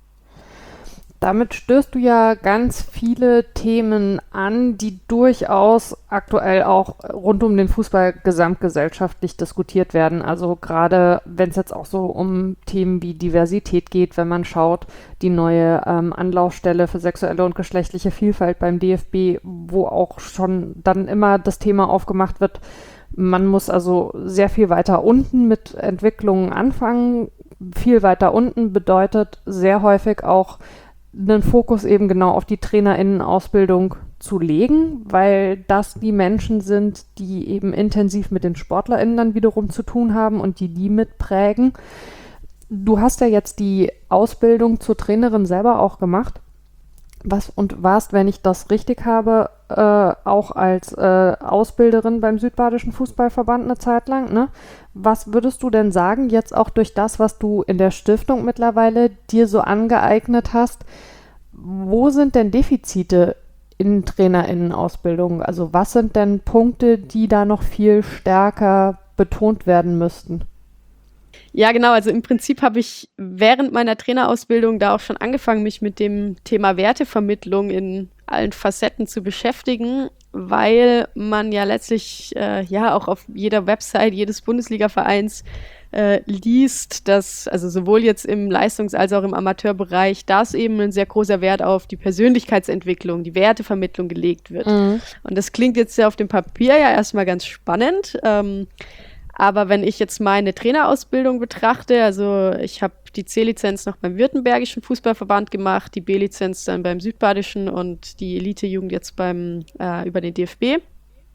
Damit stößt du ja ganz viele Themen an, die durchaus aktuell auch rund um den Fußball gesamtgesellschaftlich diskutiert werden. Also gerade wenn es jetzt auch so um Themen wie Diversität geht, wenn man schaut, die neue ähm, Anlaufstelle für sexuelle und geschlechtliche Vielfalt beim D F B, wo auch schon dann immer das Thema aufgemacht wird, man muss also sehr viel weiter unten mit Entwicklungen anfangen. Viel weiter unten bedeutet sehr häufig auch einen Fokus eben genau auf die TrainerInnen-Ausbildung zu legen, weil das die Menschen sind, die eben intensiv mit den SportlerInnen dann wiederum zu tun haben und die die mitprägen. Du hast ja jetzt die Ausbildung zur Trainerin selber auch gemacht. Was und warst, wenn ich das richtig habe, äh, auch als äh, Ausbilderin beim Südbadischen Fußballverband eine Zeit lang, ne? Was würdest du denn sagen, jetzt auch durch das, was du in der Stiftung mittlerweile dir so angeeignet hast, wo sind denn Defizite in TrainerInnen-Ausbildung? Also was sind denn Punkte, die da noch viel stärker betont werden müssten? Ja, genau. Also im Prinzip habe ich während meiner Trainerausbildung da auch schon angefangen, mich mit dem Thema Wertevermittlung in allen Facetten zu beschäftigen, weil man ja letztlich äh, ja auch auf jeder Website jedes Bundesliga-Vereins äh, liest, dass also sowohl jetzt im Leistungs- als auch im Amateurbereich, dass eben ein sehr großer Wert auf die Persönlichkeitsentwicklung, die Wertevermittlung gelegt wird. Mhm. Und das klingt jetzt ja auf dem Papier ja erstmal ganz spannend. Ähm, Aber wenn ich jetzt meine Trainerausbildung betrachte, also ich habe die C-Lizenz noch beim Württembergischen Fußballverband gemacht, die B-Lizenz dann beim Südbadischen und die Elite-Jugend jetzt beim äh, über den D F B.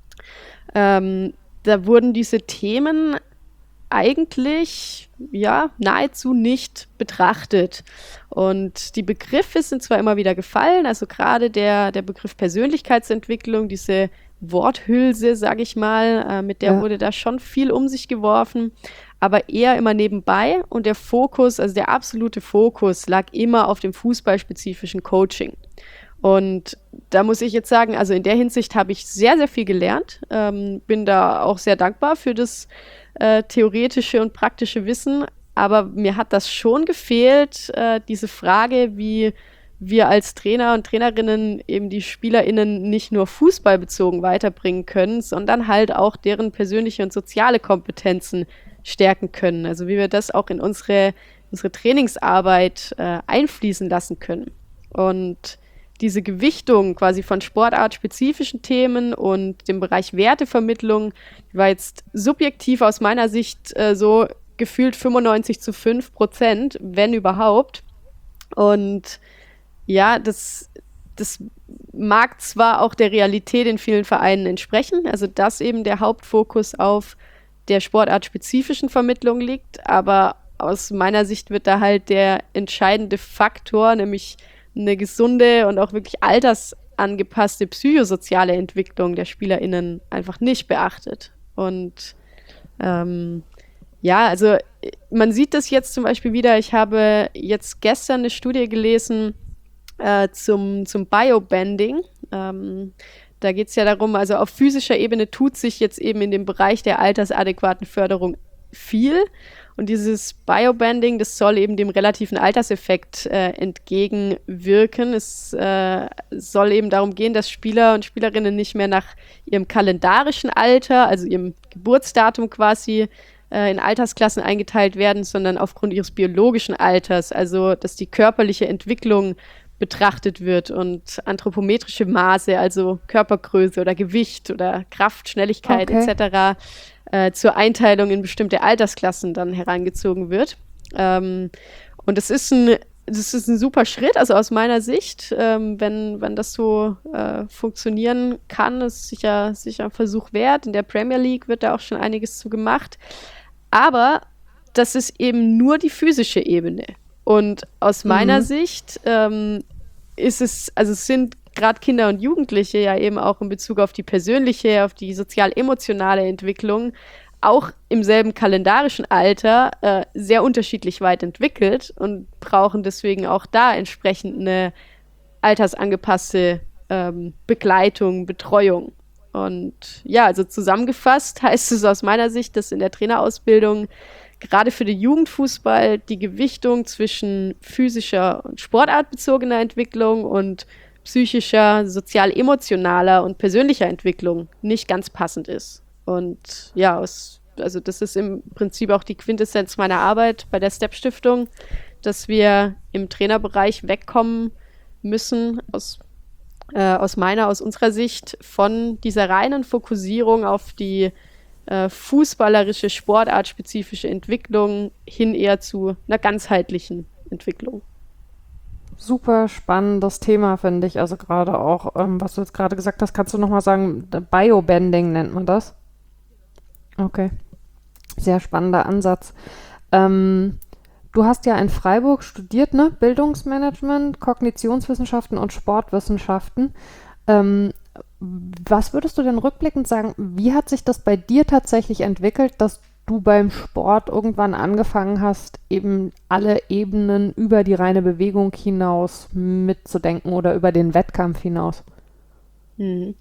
Ähm, da wurden diese Themen eigentlich ja nahezu nicht betrachtet. Und die Begriffe sind zwar immer wieder gefallen, also gerade der, der Begriff Persönlichkeitsentwicklung, diese Worthülse, sage ich mal, äh, mit der ja. wurde da schon viel um sich geworfen, aber eher immer nebenbei und der Fokus, also der absolute Fokus lag immer auf dem fußballspezifischen Coaching. Und da muss ich jetzt sagen, also in der Hinsicht habe ich sehr, sehr viel gelernt, ähm, bin da auch sehr dankbar für das äh, theoretische und praktische Wissen, aber mir hat das schon gefehlt, äh, diese Frage, wie wir als Trainer und Trainerinnen eben die SpielerInnen nicht nur fußballbezogen weiterbringen können, sondern halt auch deren persönliche und soziale Kompetenzen stärken können. Also wie wir das auch in unsere, unsere Trainingsarbeit äh, einfließen lassen können. Und diese Gewichtung quasi von sportartspezifischen Themen und dem Bereich Wertevermittlung war jetzt subjektiv aus meiner Sicht äh, so gefühlt fünfundneunzig zu fünf Prozent, wenn überhaupt. Und ja, das, das mag zwar auch der Realität in vielen Vereinen entsprechen, also dass eben der Hauptfokus auf der sportartspezifischen Vermittlung liegt, aber aus meiner Sicht wird da halt der entscheidende Faktor, nämlich eine gesunde und auch wirklich altersangepasste psychosoziale Entwicklung der SpielerInnen einfach nicht beachtet. Und ähm, ja, also man sieht das jetzt zum Beispiel wieder, ich habe jetzt gestern eine Studie gelesen, Äh, zum, zum Biobanding. Ähm, da geht es ja darum, also auf physischer Ebene tut sich jetzt eben in dem Bereich der altersadäquaten Förderung viel. Und dieses Biobanding, das soll eben dem relativen Alterseffekt äh, entgegenwirken. Es äh, soll eben darum gehen, dass Spieler und Spielerinnen nicht mehr nach ihrem kalendarischen Alter, also ihrem Geburtsdatum quasi, äh, in Altersklassen eingeteilt werden, sondern aufgrund ihres biologischen Alters. Also, dass die körperliche Entwicklung betrachtet wird und anthropometrische Maße, also Körpergröße oder Gewicht oder Kraft, Schnelligkeit Okay. et cetera äh, zur Einteilung in bestimmte Altersklassen dann herangezogen wird. Ähm, und es ist ein Das ist ein super Schritt, also aus meiner Sicht, ähm, wenn, wenn das so äh, funktionieren kann, ist sicher, sicher ein Versuch wert. In der Premier League wird da auch schon einiges zu gemacht. Aber das ist eben nur die physische Ebene. Und aus meiner Mhm. Sicht ähm, ist es, also es sind gerade Kinder und Jugendliche ja eben auch in Bezug auf die persönliche, auf die sozial-emotionale Entwicklung auch im selben kalendarischen Alter äh, sehr unterschiedlich weit entwickelt und brauchen deswegen auch da entsprechend eine altersangepasste ähm, Begleitung, Betreuung. Und ja, also zusammengefasst heißt es aus meiner Sicht, dass in der Trainerausbildung gerade für den Jugendfußball die Gewichtung zwischen physischer und sportartbezogener Entwicklung und psychischer, sozial-emotionaler und persönlicher Entwicklung nicht ganz passend ist. Und ja, aus, also das ist im Prinzip auch die Quintessenz meiner Arbeit bei der Step-Stiftung, dass wir im Trainerbereich wegkommen müssen, aus, äh, aus meiner, aus unserer Sicht, von dieser reinen Fokussierung auf die äh, fußballerische, sportartspezifische Entwicklung hin eher zu einer ganzheitlichen Entwicklung. Super spannendes Thema, finde ich. Also gerade auch, ähm, was du jetzt gerade gesagt hast, kannst du nochmal sagen, Biobending nennt man das? Genau. Okay, sehr spannender Ansatz. Ähm, du hast ja in Freiburg studiert, ne? Bildungsmanagement, Kognitionswissenschaften und Sportwissenschaften. Ähm, was würdest du denn rückblickend sagen, wie hat sich das bei dir tatsächlich entwickelt, dass du beim Sport irgendwann angefangen hast, eben alle Ebenen über die reine Bewegung hinaus mitzudenken oder über den Wettkampf hinaus? Hm.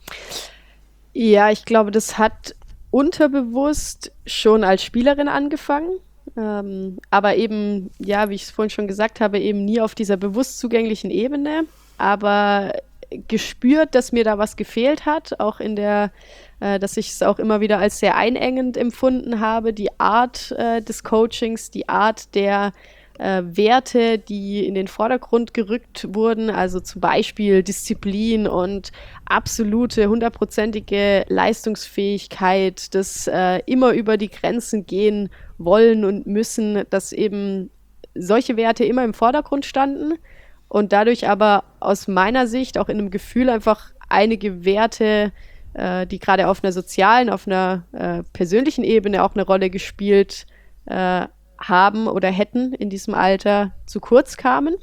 Ja, ich glaube, das hat unterbewusst schon als Spielerin angefangen, ähm, aber eben, ja, wie ich es vorhin schon gesagt habe, eben nie auf dieser bewusst zugänglichen Ebene, aber gespürt, dass mir da was gefehlt hat, auch in der, äh, dass ich es auch immer wieder als sehr einengend empfunden habe, die Art äh, des Coachings, die Art der äh, Werte, die in den Vordergrund gerückt wurden, also zum Beispiel Disziplin und absolute hundertprozentige Leistungsfähigkeit, das äh, immer über die Grenzen gehen wollen und müssen, dass eben solche Werte immer im Vordergrund standen und dadurch aber aus meiner Sicht auch in einem Gefühl einfach einige Werte, äh, die gerade auf einer sozialen, auf einer äh, persönlichen Ebene auch eine Rolle gespielt äh, haben oder hätten in diesem Alter, zu kurz kamen.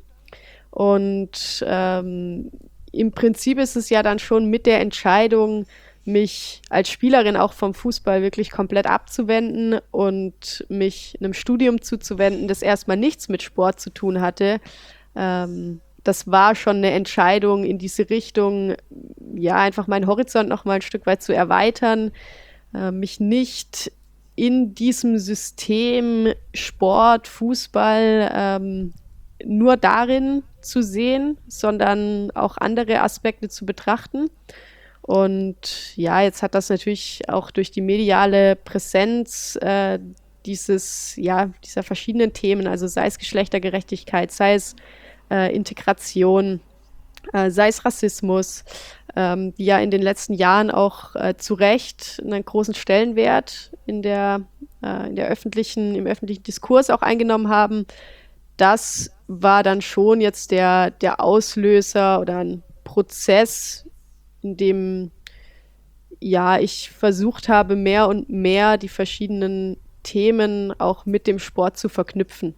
Und ähm, im Prinzip ist es ja dann schon mit der Entscheidung, mich als Spielerin auch vom Fußball wirklich komplett abzuwenden und mich einem Studium zuzuwenden, das erstmal nichts mit Sport zu tun hatte. Ähm, das war schon eine Entscheidung in diese Richtung, ja, einfach meinen Horizont noch mal ein Stück weit zu erweitern, äh, mich nicht in diesem System Sport, Fußball ähm, nur darin zu sehen, sondern auch andere Aspekte zu betrachten. Und ja, jetzt hat das natürlich auch durch die mediale Präsenz äh, dieses, ja, dieser verschiedenen Themen, also sei es Geschlechtergerechtigkeit, sei es äh, Integration, äh, sei es Rassismus, ähm, die ja in den letzten Jahren auch äh, zu Recht einen großen Stellenwert in der, äh, in der öffentlichen, im öffentlichen Diskurs auch eingenommen haben. Das war dann schon jetzt der, der Auslöser oder ein Prozess, in dem ja, ich versucht habe, mehr und mehr die verschiedenen Themen auch mit dem Sport zu verknüpfen.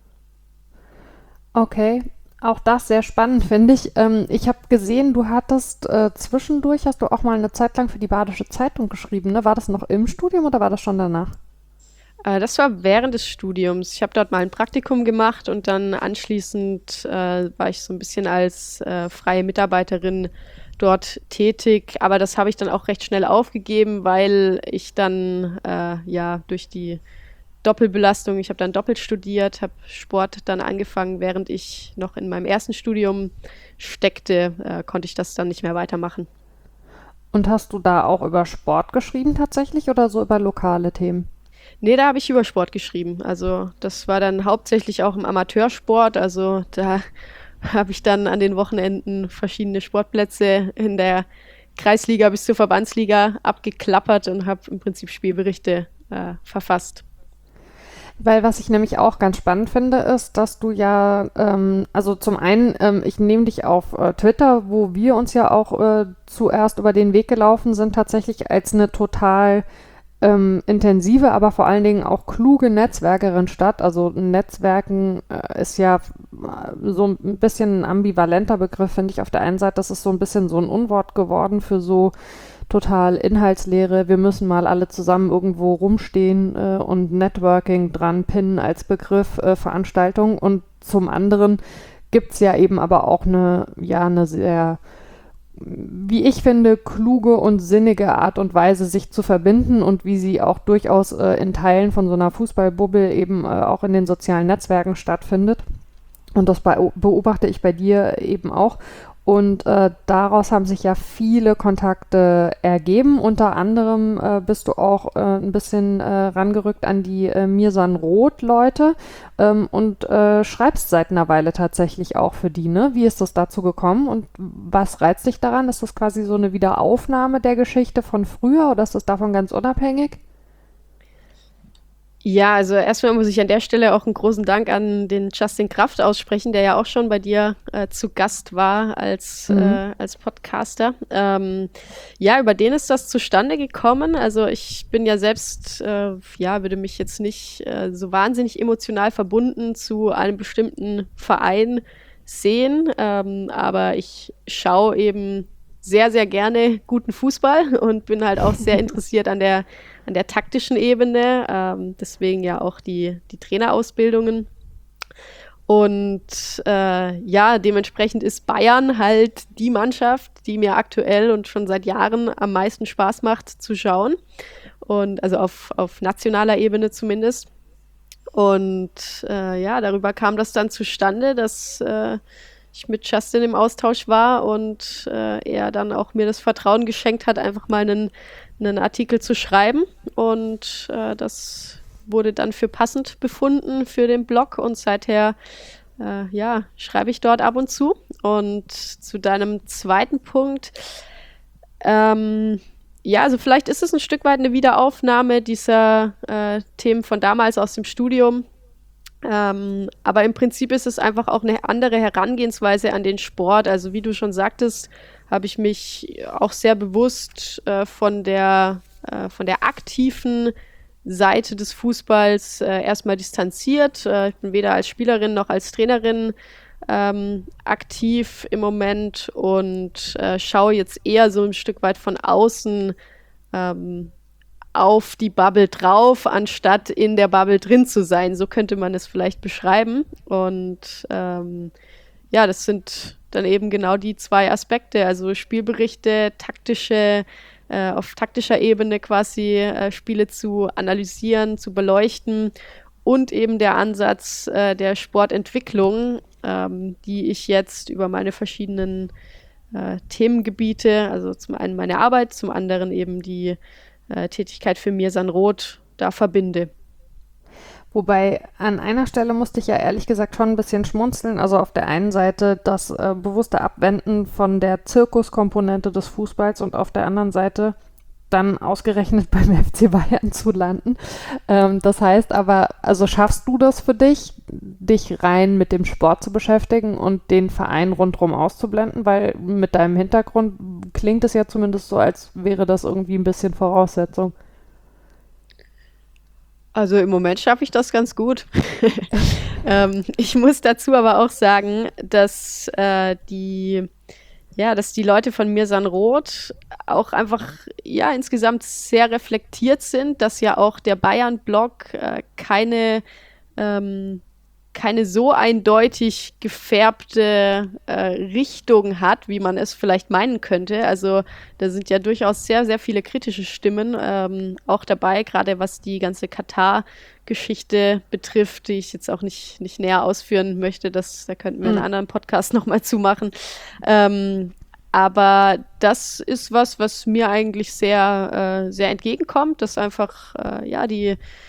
Okay, auch das sehr spannend, finde ich. Ähm, ich habe gesehen, du hattest äh, zwischendurch, hast du auch mal eine Zeit lang für die Badische Zeitung geschrieben, ne? War das noch im Studium oder war das schon danach? Äh, das war während des Studiums. Ich habe dort mal ein Praktikum gemacht und dann anschließend äh, war ich so ein bisschen als äh, freie Mitarbeiterin dort tätig. Aber das habe ich dann auch recht schnell aufgegeben, weil ich dann äh, ja durch die Doppelbelastung, ich habe dann doppelt studiert, habe Sport dann angefangen, während ich noch in meinem ersten Studium steckte, äh, konnte ich das dann nicht mehr weitermachen. Und hast du da auch über Sport geschrieben tatsächlich oder so über lokale Themen? Nee, da habe ich über Sport geschrieben. Also das war dann hauptsächlich auch im Amateursport. Also da habe ich dann an den Wochenenden verschiedene Sportplätze in der Kreisliga bis zur Verbandsliga abgeklappert und habe im Prinzip Spielberichte äh, verfasst. Weil was ich nämlich auch ganz spannend finde, ist, dass du ja, ähm, also zum einen, ähm, ich nehme dich auf äh, Twitter, wo wir uns ja auch äh, zuerst über den Weg gelaufen sind, tatsächlich als eine total ähm, intensive, aber vor allen Dingen auch kluge Netzwerkerin statt. Also Netzwerken äh, ist ja äh, so ein bisschen ein ambivalenter Begriff, finde ich. Auf der einen Seite, das ist so ein bisschen so ein Unwort geworden für so total Inhaltsleere, wir müssen mal alle zusammen irgendwo rumstehen äh, und Networking dran pinnen als Begriff äh, Veranstaltung. Und zum anderen gibt es ja eben aber auch eine, ja, eine sehr, wie ich finde, kluge und sinnige Art und Weise, sich zu verbinden und wie sie auch durchaus äh, in Teilen von so einer Fußballbubble eben äh, auch in den sozialen Netzwerken stattfindet. Und das bei, beobachte ich bei dir eben auch. Und äh, daraus haben sich ja viele Kontakte ergeben. Unter anderem äh, bist du auch äh, ein bisschen äh, rangerückt an die äh, Mirsan Roth-Leute ähm, und äh, schreibst seit einer Weile tatsächlich auch für die, ne? Wie ist das dazu gekommen und was reizt dich daran? Ist das quasi so eine Wiederaufnahme der Geschichte von früher oder ist das davon ganz unabhängig? Ja, also erstmal muss ich an der Stelle auch einen großen Dank an den Justin Kraft aussprechen, der ja auch schon bei dir äh, zu Gast war als, mhm. äh, als Podcaster. Ähm, ja, über den ist das zustande gekommen. Also ich bin ja selbst, äh, ja, würde mich jetzt nicht äh, so wahnsinnig emotional verbunden zu einem bestimmten Verein sehen, ähm, aber ich schaue eben sehr, sehr gerne guten Fußball und bin halt auch sehr interessiert an der an der taktischen Ebene, ähm, deswegen ja auch die, die Trainerausbildungen. Und äh, ja, dementsprechend ist Bayern halt die Mannschaft, die mir aktuell und schon seit Jahren am meisten Spaß macht zu schauen. Und also auf, auf nationaler Ebene zumindest. Und äh, ja, darüber kam das dann zustande, dass äh, ich mit Justin im Austausch war und äh, er dann auch mir das Vertrauen geschenkt hat, einfach mal einen, einen Artikel zu schreiben. Und äh, das wurde dann für passend befunden für den Blog und seither äh, ja, schreibe ich dort ab und zu. Und zu deinem zweiten Punkt, ähm, ja, also vielleicht ist es ein Stück weit eine Wiederaufnahme dieser äh, Themen von damals aus dem Studium. Ähm, aber im Prinzip ist es einfach auch eine andere Herangehensweise an den Sport. Also wie du schon sagtest, habe ich mich auch sehr bewusst äh, von der, äh, von der aktiven Seite des Fußballs äh, erstmal distanziert. Äh, ich bin weder als Spielerin noch als Trainerin ähm, aktiv im Moment und äh, schaue jetzt eher so ein Stück weit von außen ähm, auf die Bubble drauf, anstatt in der Bubble drin zu sein. So könnte man es vielleicht beschreiben. Und ähm, ja, das sind dann eben genau die zwei Aspekte, also Spielberichte, taktische, äh, auf taktischer Ebene quasi äh, Spiele zu analysieren, zu beleuchten und eben der Ansatz äh, der Sportentwicklung, ähm, die ich jetzt über meine verschiedenen äh, Themengebiete, also zum einen meine Arbeit, zum anderen eben die äh, Tätigkeit für Mirsan Roth da verbinde. Wobei an einer Stelle musste ich ja ehrlich gesagt schon ein bisschen schmunzeln. Also auf der einen Seite das äh, bewusste Abwenden von der Zirkuskomponente des Fußballs und auf der anderen Seite dann ausgerechnet beim F C Bayern zu landen. Ähm, das heißt aber, also schaffst du das für dich, dich rein mit dem Sport zu beschäftigen und den Verein rundherum auszublenden? Weil mit deinem Hintergrund klingt es ja zumindest so, als wäre das irgendwie ein bisschen Voraussetzung. Also im Moment schaffe ich das ganz gut. ähm, ich muss dazu aber auch sagen, dass äh, die ja, dass die Leute von Mirsan Roth auch einfach ja insgesamt sehr reflektiert sind, dass ja auch der Bayern-Blog äh, keine ähm, keine so eindeutig gefärbte äh, Richtung hat, wie man es vielleicht meinen könnte. Also da sind ja durchaus sehr, sehr viele kritische Stimmen ähm, auch dabei, gerade was die ganze Katar-Geschichte betrifft, die ich jetzt auch nicht, nicht näher ausführen möchte. Das, da könnten wir mhm. einen anderen Podcast nochmal zumachen. Ähm, aber das ist was, was mir eigentlich sehr, äh, sehr entgegenkommt, dass einfach äh, ja die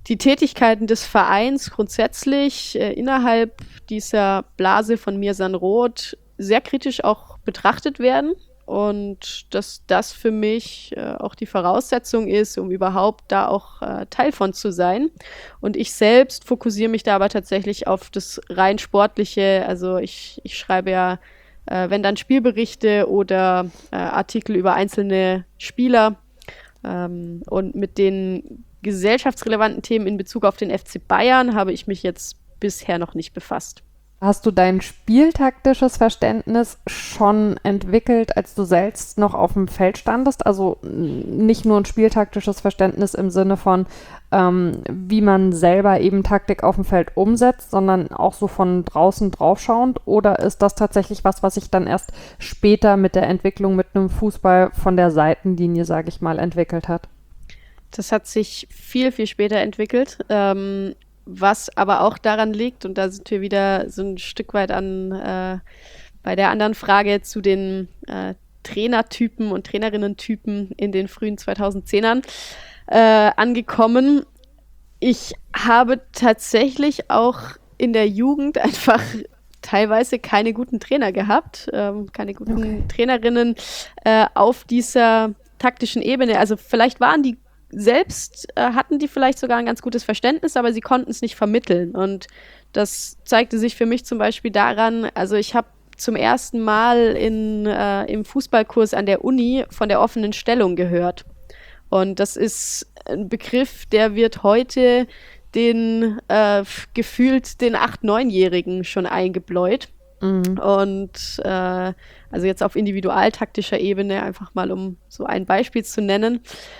die Tätigkeiten des Vereins grundsätzlich äh, innerhalb dieser Blase von Mirsan Roth sehr kritisch auch betrachtet werden und dass das für mich äh, auch die Voraussetzung ist, um überhaupt da auch äh, Teil von zu sein. Und ich selbst fokussiere mich da aber tatsächlich auf das rein Sportliche. Also ich, ich schreibe ja, äh, wenn dann Spielberichte oder äh, Artikel über einzelne Spieler ähm, und mit den gesellschaftsrelevanten Themen in Bezug auf den F C Bayern habe ich mich jetzt bisher noch nicht befasst. Hast du dein spieltaktisches Verständnis schon entwickelt, als du selbst noch auf dem Feld standest? Also nicht nur ein spieltaktisches Verständnis im Sinne von, ähm, wie man selber eben Taktik auf dem Feld umsetzt, sondern auch so von draußen draufschauend? Oder ist das tatsächlich was, was sich dann erst später mit der Entwicklung mit einem Fußball von der Seitenlinie, sage ich mal, entwickelt hat? Das hat sich viel, viel später entwickelt. Ähm, Was aber auch daran liegt, und da sind wir wieder so ein Stück weit an äh, bei der anderen Frage zu den äh, Trainertypen und Trainerinnen-Typen in den frühen zweitausendzehnern äh, angekommen. Ich habe tatsächlich auch in der Jugend einfach teilweise keine guten Trainer gehabt, ähm, keine guten okay. Trainerinnen äh, auf dieser taktischen Ebene. Also vielleicht waren die selbst äh, hatten die vielleicht sogar ein ganz gutes Verständnis, aber sie konnten es nicht vermitteln. Und das zeigte sich für mich zum Beispiel daran, also ich habe zum ersten Mal in, äh, im Fußballkurs an der Uni von der offenen Stellung gehört. Und das ist ein Begriff, der wird heute den äh, gefühlt den acht-, neunjährigen schon eingebläut. Mhm. Und äh, also jetzt auf individualtaktischer Ebene, einfach mal um so ein Beispiel zu nennen.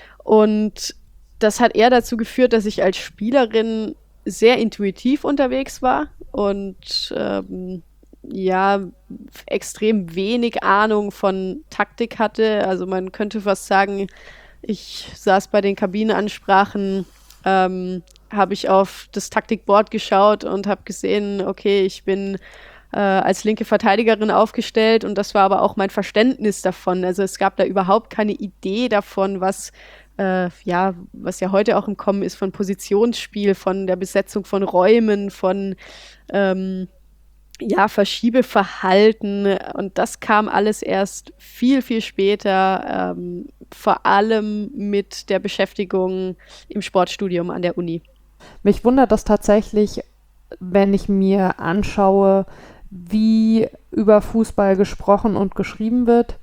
Und das hat eher dazu geführt, dass ich als Spielerin sehr intuitiv unterwegs war und ähm, ja, extrem wenig Ahnung von Taktik hatte. Also man könnte fast sagen, ich saß bei den Kabinenansprachen, ähm, habe ich auf das Taktikboard geschaut und habe gesehen, okay, ich bin äh, als linke Verteidigerin aufgestellt und das war aber auch mein Verständnis davon. Also es gab da überhaupt keine Idee davon, was Äh, ja, was ja heute auch im Kommen ist, von Positionsspiel, von der Besetzung von Räumen, von ähm, ja, Verschiebeverhalten. Und das kam alles erst viel, viel später, ähm, vor allem mit der Beschäftigung im Sportstudium an der Uni. Mich wundert das tatsächlich, wenn ich mir anschaue, wie über Fußball gesprochen und geschrieben wird,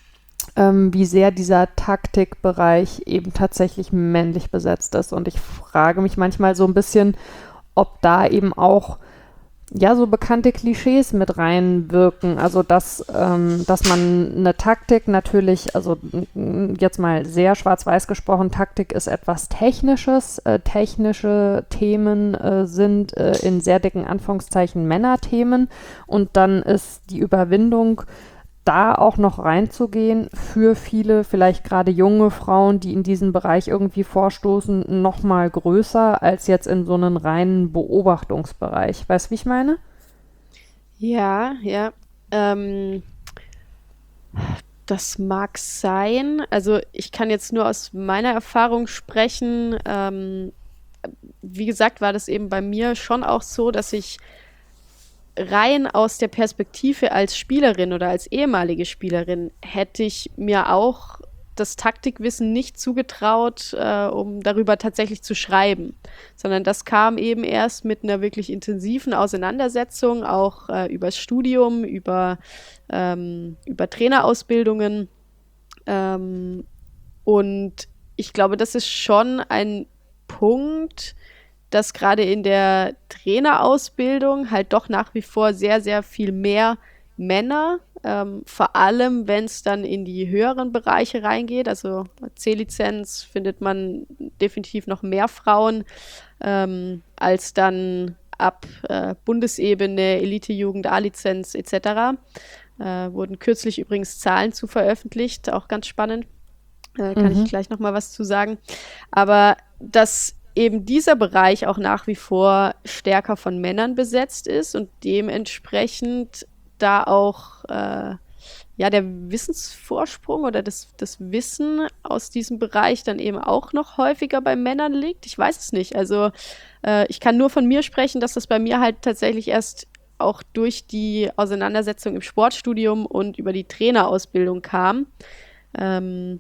Ähm, wie sehr dieser Taktikbereich eben tatsächlich männlich besetzt ist. Und ich frage mich manchmal so ein bisschen, ob da eben auch ja so bekannte Klischees mit reinwirken. Also dass, ähm, dass man eine Taktik natürlich, also jetzt mal sehr schwarz-weiß gesprochen, Taktik ist etwas Technisches. Äh, technische Themen äh, sind äh, in sehr dicken Anführungszeichen Männerthemen. Und dann ist die Überwindung, da auch noch reinzugehen, für viele, vielleicht gerade junge Frauen, die in diesen Bereich irgendwie vorstoßen, noch mal größer als jetzt in so einen reinen Beobachtungsbereich. Weißt du, wie ich meine? Ja, ja. Ähm, das mag sein. Also ich kann jetzt nur aus meiner Erfahrung sprechen. Ähm, wie gesagt, war das eben bei mir schon auch so, dass ich rein aus der Perspektive als Spielerin oder als ehemalige Spielerin hätte ich mir auch das Taktikwissen nicht zugetraut, äh, um darüber tatsächlich zu schreiben, sondern das kam eben erst mit einer wirklich intensiven Auseinandersetzung, auch äh, übers Studium, über, ähm, über Trainerausbildungen. Ähm, und ich glaube, das ist schon ein Punkt, dass gerade in der Trainerausbildung halt doch nach wie vor sehr, sehr viel mehr Männer, ähm, vor allem wenn es dann in die höheren Bereiche reingeht, also C-Lizenz findet man definitiv noch mehr Frauen, ähm, als dann ab äh, Bundesebene, Elite-Jugend, A-Lizenz et cetera. Äh, wurden kürzlich übrigens Zahlen zu veröffentlicht, auch ganz spannend. Äh, kann mhm. ich gleich noch mal was zu sagen. Aber das eben dieser Bereich auch nach wie vor stärker von Männern besetzt ist und dementsprechend da auch äh, ja, der Wissensvorsprung oder das, das Wissen aus diesem Bereich dann eben auch noch häufiger bei Männern liegt. Ich weiß es nicht. Also äh, ich kann nur von mir sprechen, dass das bei mir halt tatsächlich erst auch durch die Auseinandersetzung im Sportstudium und über die Trainerausbildung kam. Ähm,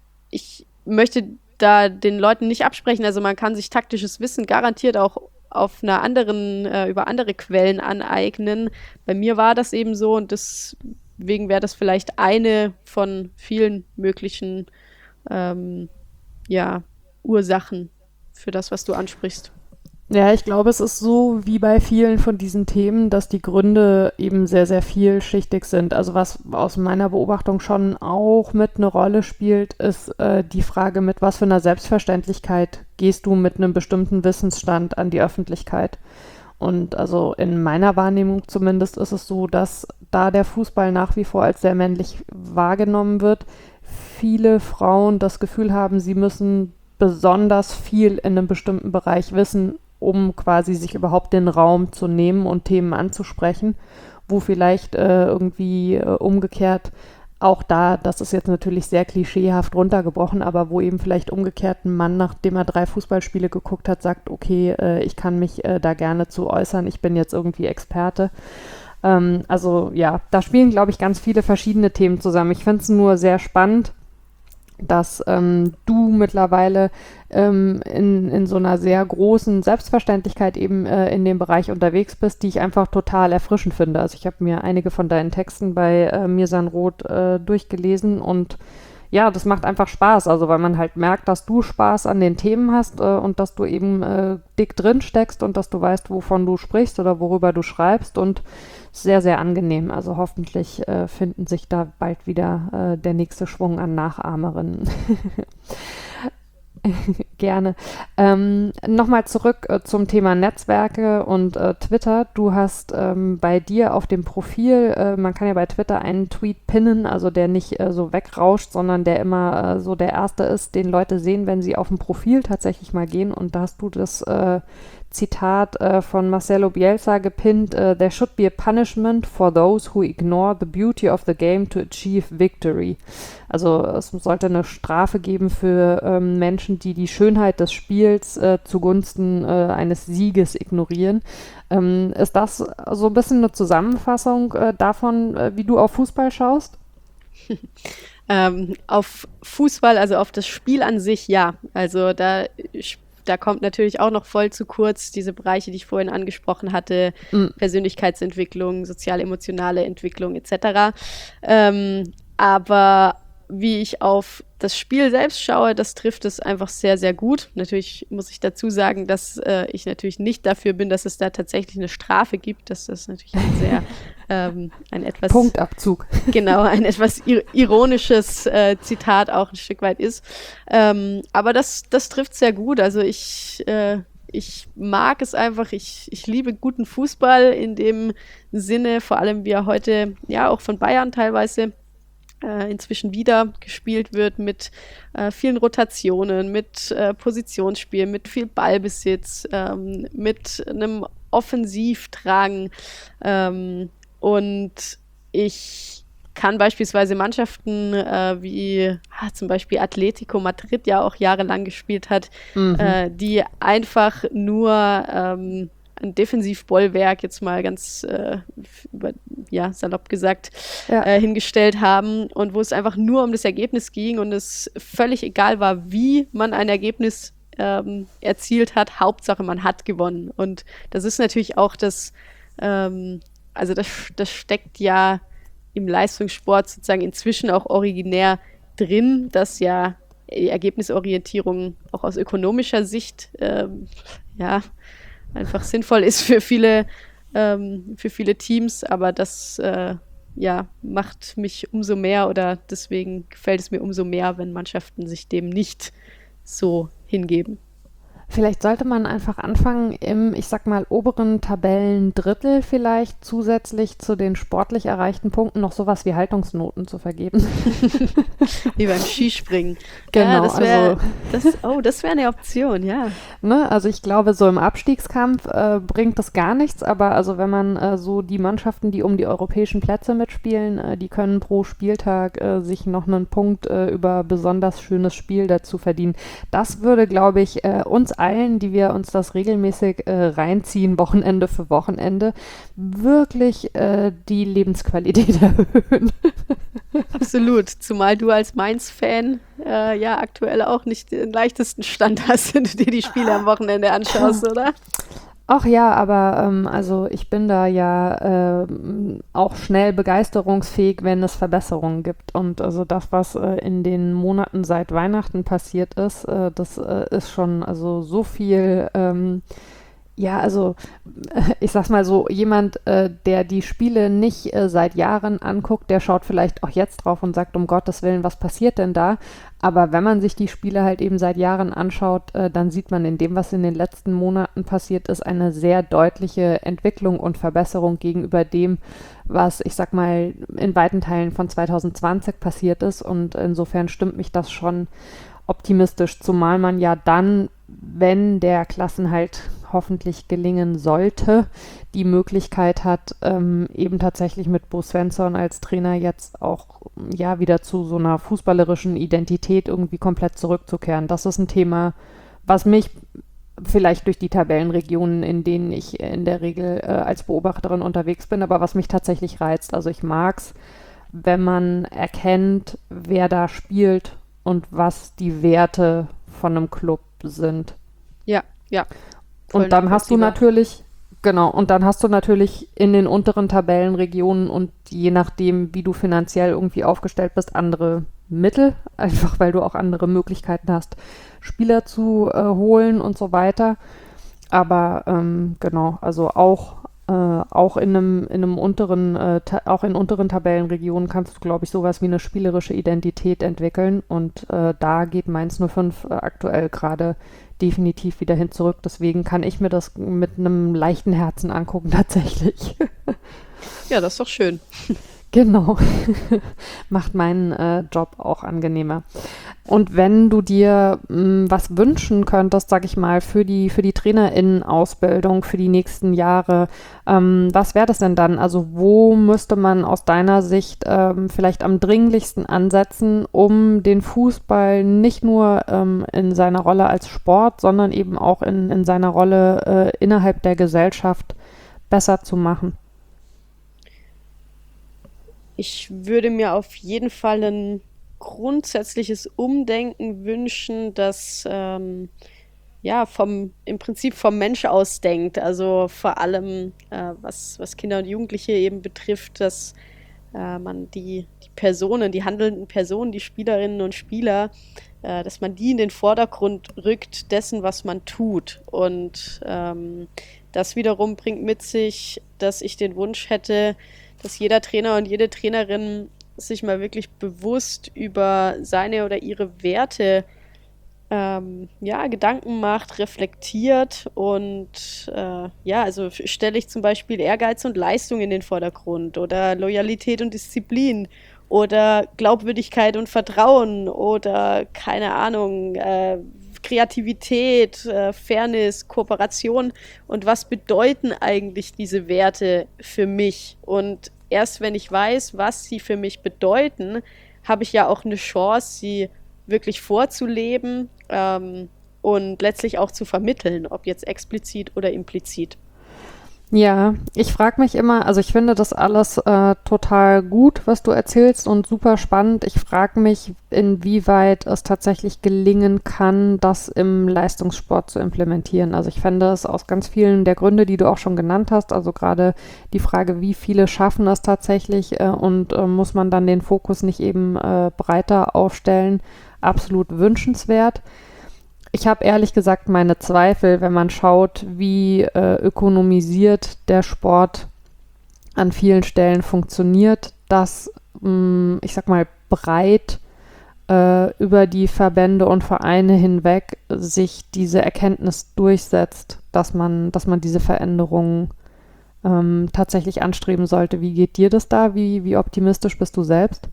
ich möchte da den Leuten nicht absprechen. Also man kann sich taktisches Wissen garantiert auch auf einer anderen, äh, über andere Quellen aneignen. Bei mir war das eben so und deswegen wäre das vielleicht eine von vielen möglichen ähm, ja, Ursachen für das, was du ansprichst. Ja, ich glaube, es ist so wie bei vielen von diesen Themen, dass die Gründe eben sehr, sehr vielschichtig sind. Also was aus meiner Beobachtung schon auch mit eine Rolle spielt, ist äh, die Frage, mit was für einer Selbstverständlichkeit gehst du mit einem bestimmten Wissensstand an die Öffentlichkeit. Und also in meiner Wahrnehmung zumindest ist es so, dass da der Fußball nach wie vor als sehr männlich wahrgenommen wird, viele Frauen das Gefühl haben, sie müssen besonders viel in einem bestimmten Bereich wissen, um quasi sich überhaupt den Raum zu nehmen und Themen anzusprechen, wo vielleicht äh, irgendwie äh, umgekehrt auch da, das ist jetzt natürlich sehr klischeehaft runtergebrochen, aber wo eben vielleicht umgekehrt ein Mann, nachdem er drei Fußballspiele geguckt hat, sagt, okay, äh, ich kann mich äh, da gerne zu äußern, ich bin jetzt irgendwie Experte. Ähm, also ja, da spielen, glaube ich, ganz viele verschiedene Themen zusammen. Ich finde es nur sehr spannend, dass ähm, du mittlerweile ähm, in, in so einer sehr großen Selbstverständlichkeit eben äh, in dem Bereich unterwegs bist, die ich einfach total erfrischend finde. Also ich habe mir einige von deinen Texten bei äh, Mirsan Roth äh, durchgelesen und ja, das macht einfach Spaß, also weil man halt merkt, dass du Spaß an den Themen hast äh, und dass du eben äh, dick drin steckst und dass du weißt, wovon du sprichst oder worüber du schreibst und sehr, sehr angenehm. Also hoffentlich äh, finden sich da bald wieder äh, der nächste Schwung an Nachahmerinnen. Gerne. Ähm, Nochmal zurück äh, zum Thema Netzwerke und äh, Twitter. Du hast ähm, bei dir auf dem Profil, äh, man kann ja bei Twitter einen Tweet pinnen, also der nicht äh, so wegrauscht, sondern der immer äh, so der erste ist, den Leute sehen, wenn sie auf dem Profil tatsächlich mal gehen. Und da hast du das äh, Zitat äh, von Marcelo Bielsa gepinnt: uh, There should be a punishment for those who ignore the beauty of the game to achieve victory. Also es sollte eine Strafe geben für ähm, Menschen, die die Schönheit des Spiels äh, zugunsten äh, eines Sieges ignorieren. Ähm, ist das so ein bisschen eine Zusammenfassung äh, davon, äh, wie du auf Fußball schaust? ähm, auf Fußball, also auf das Spiel an sich, ja. Also da Da kommt natürlich auch noch voll zu kurz diese Bereiche, die ich vorhin angesprochen hatte, mhm. Persönlichkeitsentwicklung, sozial-emotionale Entwicklung et cetera. Ähm, aber wie ich auf das Spiel selbst schaue, das trifft es einfach sehr, sehr gut. Natürlich muss ich dazu sagen, dass äh, ich natürlich nicht dafür bin, dass es da tatsächlich eine Strafe gibt. Das ist natürlich ein sehr, ähm, ein etwas... Punktabzug. Genau, ein etwas ir- ironisches äh, Zitat auch ein Stück weit ist. Ähm, aber das, das trifft sehr gut. Also ich, äh, ich mag es einfach. Ich, ich liebe guten Fußball in dem Sinne, vor allem wie er heute ja auch von Bayern teilweise Äh, inzwischen wieder gespielt wird mit äh, vielen Rotationen, mit äh, Positionsspiel, mit viel Ballbesitz, ähm, mit einem Offensivdrang. Ähm, und ich kann beispielsweise Mannschaften äh, wie ah, zum Beispiel Atletico Madrid ja auch jahrelang gespielt hat, mhm. äh, die einfach nur ähm, ein Defensivbollwerk, jetzt mal ganz äh, über, ja, salopp gesagt, ja. äh, hingestellt haben und wo es einfach nur um das Ergebnis ging und es völlig egal war, wie man ein Ergebnis ähm, erzielt hat. Hauptsache, man hat gewonnen. Und das ist natürlich auch das, ähm, also das, das steckt ja im Leistungssport sozusagen inzwischen auch originär drin, dass ja die Ergebnisorientierung auch aus ökonomischer Sicht ähm, ja einfach sinnvoll ist für viele, ähm, für viele Teams, aber das äh, ja, macht mich umso mehr oder deswegen gefällt es mir umso mehr, wenn Mannschaften sich dem nicht so hingeben. Vielleicht sollte man einfach anfangen, im, ich sag mal, oberen Tabellendrittel vielleicht zusätzlich zu den sportlich erreichten Punkten noch sowas wie Haltungsnoten zu vergeben. Wie beim Skispringen. Genau, ja, das wär, also das, oh, das wäre eine Option, ja. Ne, also ich glaube, so im Abstiegskampf äh, bringt das gar nichts, aber also wenn man äh, so die Mannschaften, die um die europäischen Plätze mitspielen, äh, die können pro Spieltag äh, sich noch einen Punkt äh, über besonders schönes Spiel dazu verdienen. Das würde, glaube ich, äh, uns allen, die wir uns das regelmäßig äh, reinziehen, Wochenende für Wochenende, wirklich äh, die Lebensqualität erhöhen. Absolut, zumal du als Mainz-Fan äh, ja aktuell auch nicht den leichtesten Stand hast, wenn du dir die Spiele am Wochenende anschaust, oder? Ach ja, aber ähm, also ich bin da ja äh, auch schnell begeisterungsfähig, wenn es Verbesserungen gibt. Und also das, was äh, in den Monaten seit Weihnachten passiert ist, äh, das äh, ist schon also so viel. Ähm, Ja, also ich sag's mal so, jemand, äh, der die Spiele nicht äh, seit Jahren anguckt, der schaut vielleicht auch jetzt drauf und sagt, um Gottes Willen, was passiert denn da? Aber wenn man sich die Spiele halt eben seit Jahren anschaut, äh, dann sieht man in dem, was in den letzten Monaten passiert ist, eine sehr deutliche Entwicklung und Verbesserung gegenüber dem, was, ich sag mal, in weiten Teilen von zwanzig zwanzig passiert ist. Und insofern stimmt mich das schon optimistisch, zumal man ja dann, wenn der Klassenhalt hoffentlich gelingen sollte, die Möglichkeit hat, ähm, eben tatsächlich mit Bo Svensson als Trainer jetzt auch ja wieder zu so einer fußballerischen Identität irgendwie komplett zurückzukehren. Das ist ein Thema, was mich vielleicht durch die Tabellenregionen, in denen ich in der Regel äh, als Beobachterin unterwegs bin, aber was mich tatsächlich reizt. Also ich mag's, wenn man erkennt, wer da spielt und was die Werte von einem Club sind. Ja, ja. Und dann hast du natürlich, genau, und dann hast du natürlich in den unteren Tabellenregionen und je nachdem, wie du finanziell irgendwie aufgestellt bist, andere Mittel, einfach weil du auch andere Möglichkeiten hast, Spieler zu äh, holen und so weiter. Aber ähm, genau, also auch, äh, auch in einem, in einem unteren, äh, ta- auch in unteren Tabellenregionen kannst du, glaube ich, sowas wie eine spielerische Identität entwickeln und äh, da geht Mainz null fünf äh, aktuell gerade definitiv wieder hin zurück. Deswegen kann ich mir das mit einem leichten Herzen angucken, tatsächlich. Ja, das ist doch schön. Genau. Macht meinen äh, Job auch angenehmer. Und wenn du dir mh, was wünschen könntest, sag ich mal, für die, für die TrainerInnen-Ausbildung für die nächsten Jahre, ähm, was wäre das denn dann? Also wo müsste man aus deiner Sicht ähm, vielleicht am dringlichsten ansetzen, um den Fußball nicht nur ähm, in seiner Rolle als Sport, sondern eben auch in, in seiner Rolle äh, innerhalb der Gesellschaft besser zu machen? Ich würde mir auf jeden Fall ein grundsätzliches Umdenken wünschen, das ähm, ja vom im Prinzip vom Mensch aus denkt. Also vor allem äh, was, was Kinder und Jugendliche eben betrifft, dass äh, man die, die Personen, die handelnden Personen, die Spielerinnen und Spieler, äh, dass man die in den Vordergrund rückt dessen, was man tut. Und ähm, das wiederum bringt mit sich, dass ich den Wunsch hätte, dass jeder Trainer und jede Trainerin sich mal wirklich bewusst über seine oder ihre Werte ähm, ja, Gedanken macht, reflektiert und äh, ja, also stelle ich zum Beispiel Ehrgeiz und Leistung in den Vordergrund oder Loyalität und Disziplin oder Glaubwürdigkeit und Vertrauen oder keine Ahnung, äh, Kreativität, äh, Fairness, Kooperation und was bedeuten eigentlich diese Werte für mich? Und erst wenn ich weiß, was sie für mich bedeuten, habe ich ja auch eine Chance, sie wirklich vorzuleben ähm, und letztlich auch zu vermitteln, ob jetzt explizit oder implizit. Ja, ich frage mich immer, also ich finde das alles äh, total gut, was du erzählst und super spannend. Ich frage mich, inwieweit es tatsächlich gelingen kann, das im Leistungssport zu implementieren. Also ich fände es aus ganz vielen der Gründe, die du auch schon genannt hast, also gerade die Frage, wie viele schaffen es tatsächlich äh, und äh, muss man dann den Fokus nicht eben äh, breiter aufstellen, absolut wünschenswert. Ich habe ehrlich gesagt meine Zweifel, wenn man schaut, wie äh, ökonomisiert der Sport an vielen Stellen funktioniert, dass, mh, ich sag mal, breit äh, über die Verbände und Vereine hinweg sich diese Erkenntnis durchsetzt, dass man, dass man diese Veränderungen ähm, tatsächlich anstreben sollte. Wie geht dir das da? Wie, wie optimistisch bist du selbst?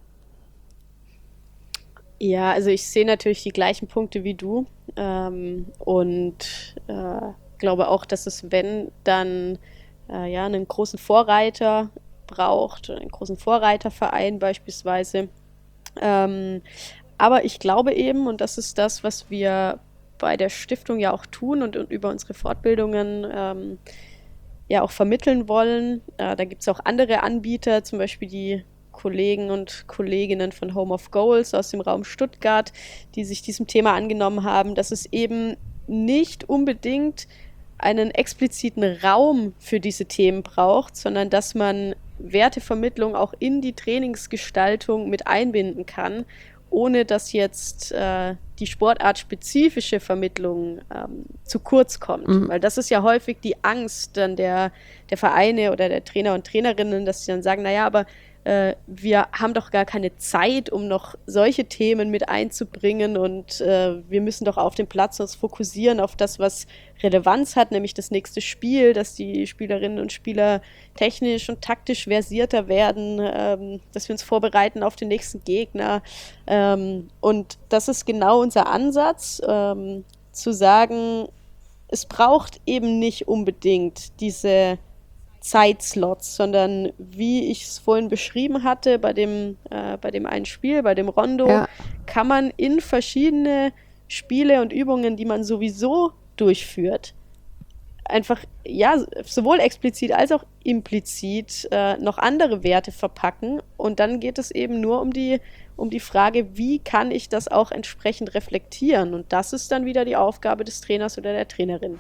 Ja, also ich sehe natürlich die gleichen Punkte wie du ähm, und äh, glaube auch, dass es, wenn, dann äh, ja, einen großen Vorreiter braucht, einen großen Vorreiterverein beispielsweise. Ähm, aber ich glaube eben, und das ist das, was wir bei der Stiftung ja auch tun und, und über unsere Fortbildungen ähm, ja auch vermitteln wollen. Äh, da gibt es auch andere Anbieter, zum Beispiel die Kollegen und Kolleginnen von Home of Goals aus dem Raum Stuttgart, die sich diesem Thema angenommen haben, dass es eben nicht unbedingt einen expliziten Raum für diese Themen braucht, sondern dass man Wertevermittlung auch in die Trainingsgestaltung mit einbinden kann, ohne dass jetzt äh, die sportartspezifische Vermittlung ähm, zu kurz kommt. Mhm. Weil das ist ja häufig die Angst dann der, der Vereine oder der Trainer und Trainerinnen, dass sie dann sagen, naja, aber äh, wir haben doch gar keine Zeit, um noch solche Themen mit einzubringen und äh, wir müssen doch auf dem Platz uns fokussieren auf das, was Relevanz hat, nämlich das nächste Spiel, dass die Spielerinnen und Spieler technisch und taktisch versierter werden, ähm, dass wir uns vorbereiten auf den nächsten Gegner. Ähm, und das ist genau unser Ansatz, ähm, zu sagen, es braucht eben nicht unbedingt diese Zeitslots, sondern wie ich es vorhin beschrieben hatte, bei dem, äh, bei dem einen Spiel, bei dem Rondo, ja. kann man in verschiedene Spiele und Übungen, die man sowieso durchführt, einfach, ja, sowohl explizit als auch implizit äh, noch andere Werte verpacken und dann geht es eben nur um die, um die Frage, wie kann ich das auch entsprechend reflektieren und das ist dann wieder die Aufgabe des Trainers oder der Trainerin.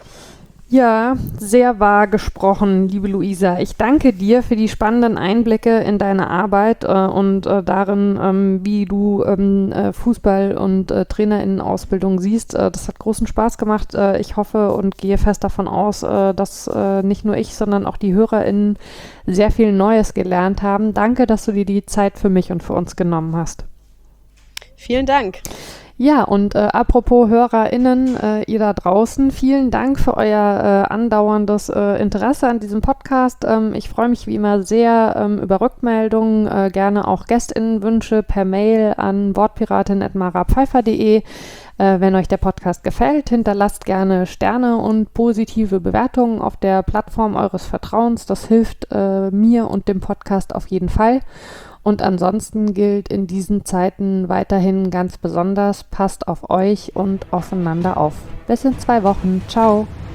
Ja, sehr wahr gesprochen, liebe Luisa. Ich danke dir für die spannenden Einblicke in deine Arbeit äh, und äh, darin, ähm, wie du ähm, äh, Fußball- und äh, TrainerInnen-Ausbildung siehst. Äh, das hat großen Spaß gemacht. Äh, ich hoffe und gehe fest davon aus, äh, dass äh, nicht nur ich, sondern auch die HörerInnen sehr viel Neues gelernt haben. Danke, dass du dir die Zeit für mich und für uns genommen hast. Vielen Dank. Ja, und äh, apropos HörerInnen, äh, ihr da draußen, vielen Dank für euer äh, andauerndes äh, Interesse an diesem Podcast. Ähm, ich freue mich wie immer sehr ähm, über Rückmeldungen, äh, gerne auch GästInnenwünsche per Mail an wortpiratin at mara pfeiffer punkt de. Äh, wenn euch der Podcast gefällt, hinterlasst gerne Sterne und positive Bewertungen auf der Plattform eures Vertrauens. Das hilft äh, mir und dem Podcast auf jeden Fall. Und ansonsten gilt in diesen Zeiten weiterhin ganz besonders, passt auf euch und aufeinander auf. Bis in zwei Wochen. Ciao.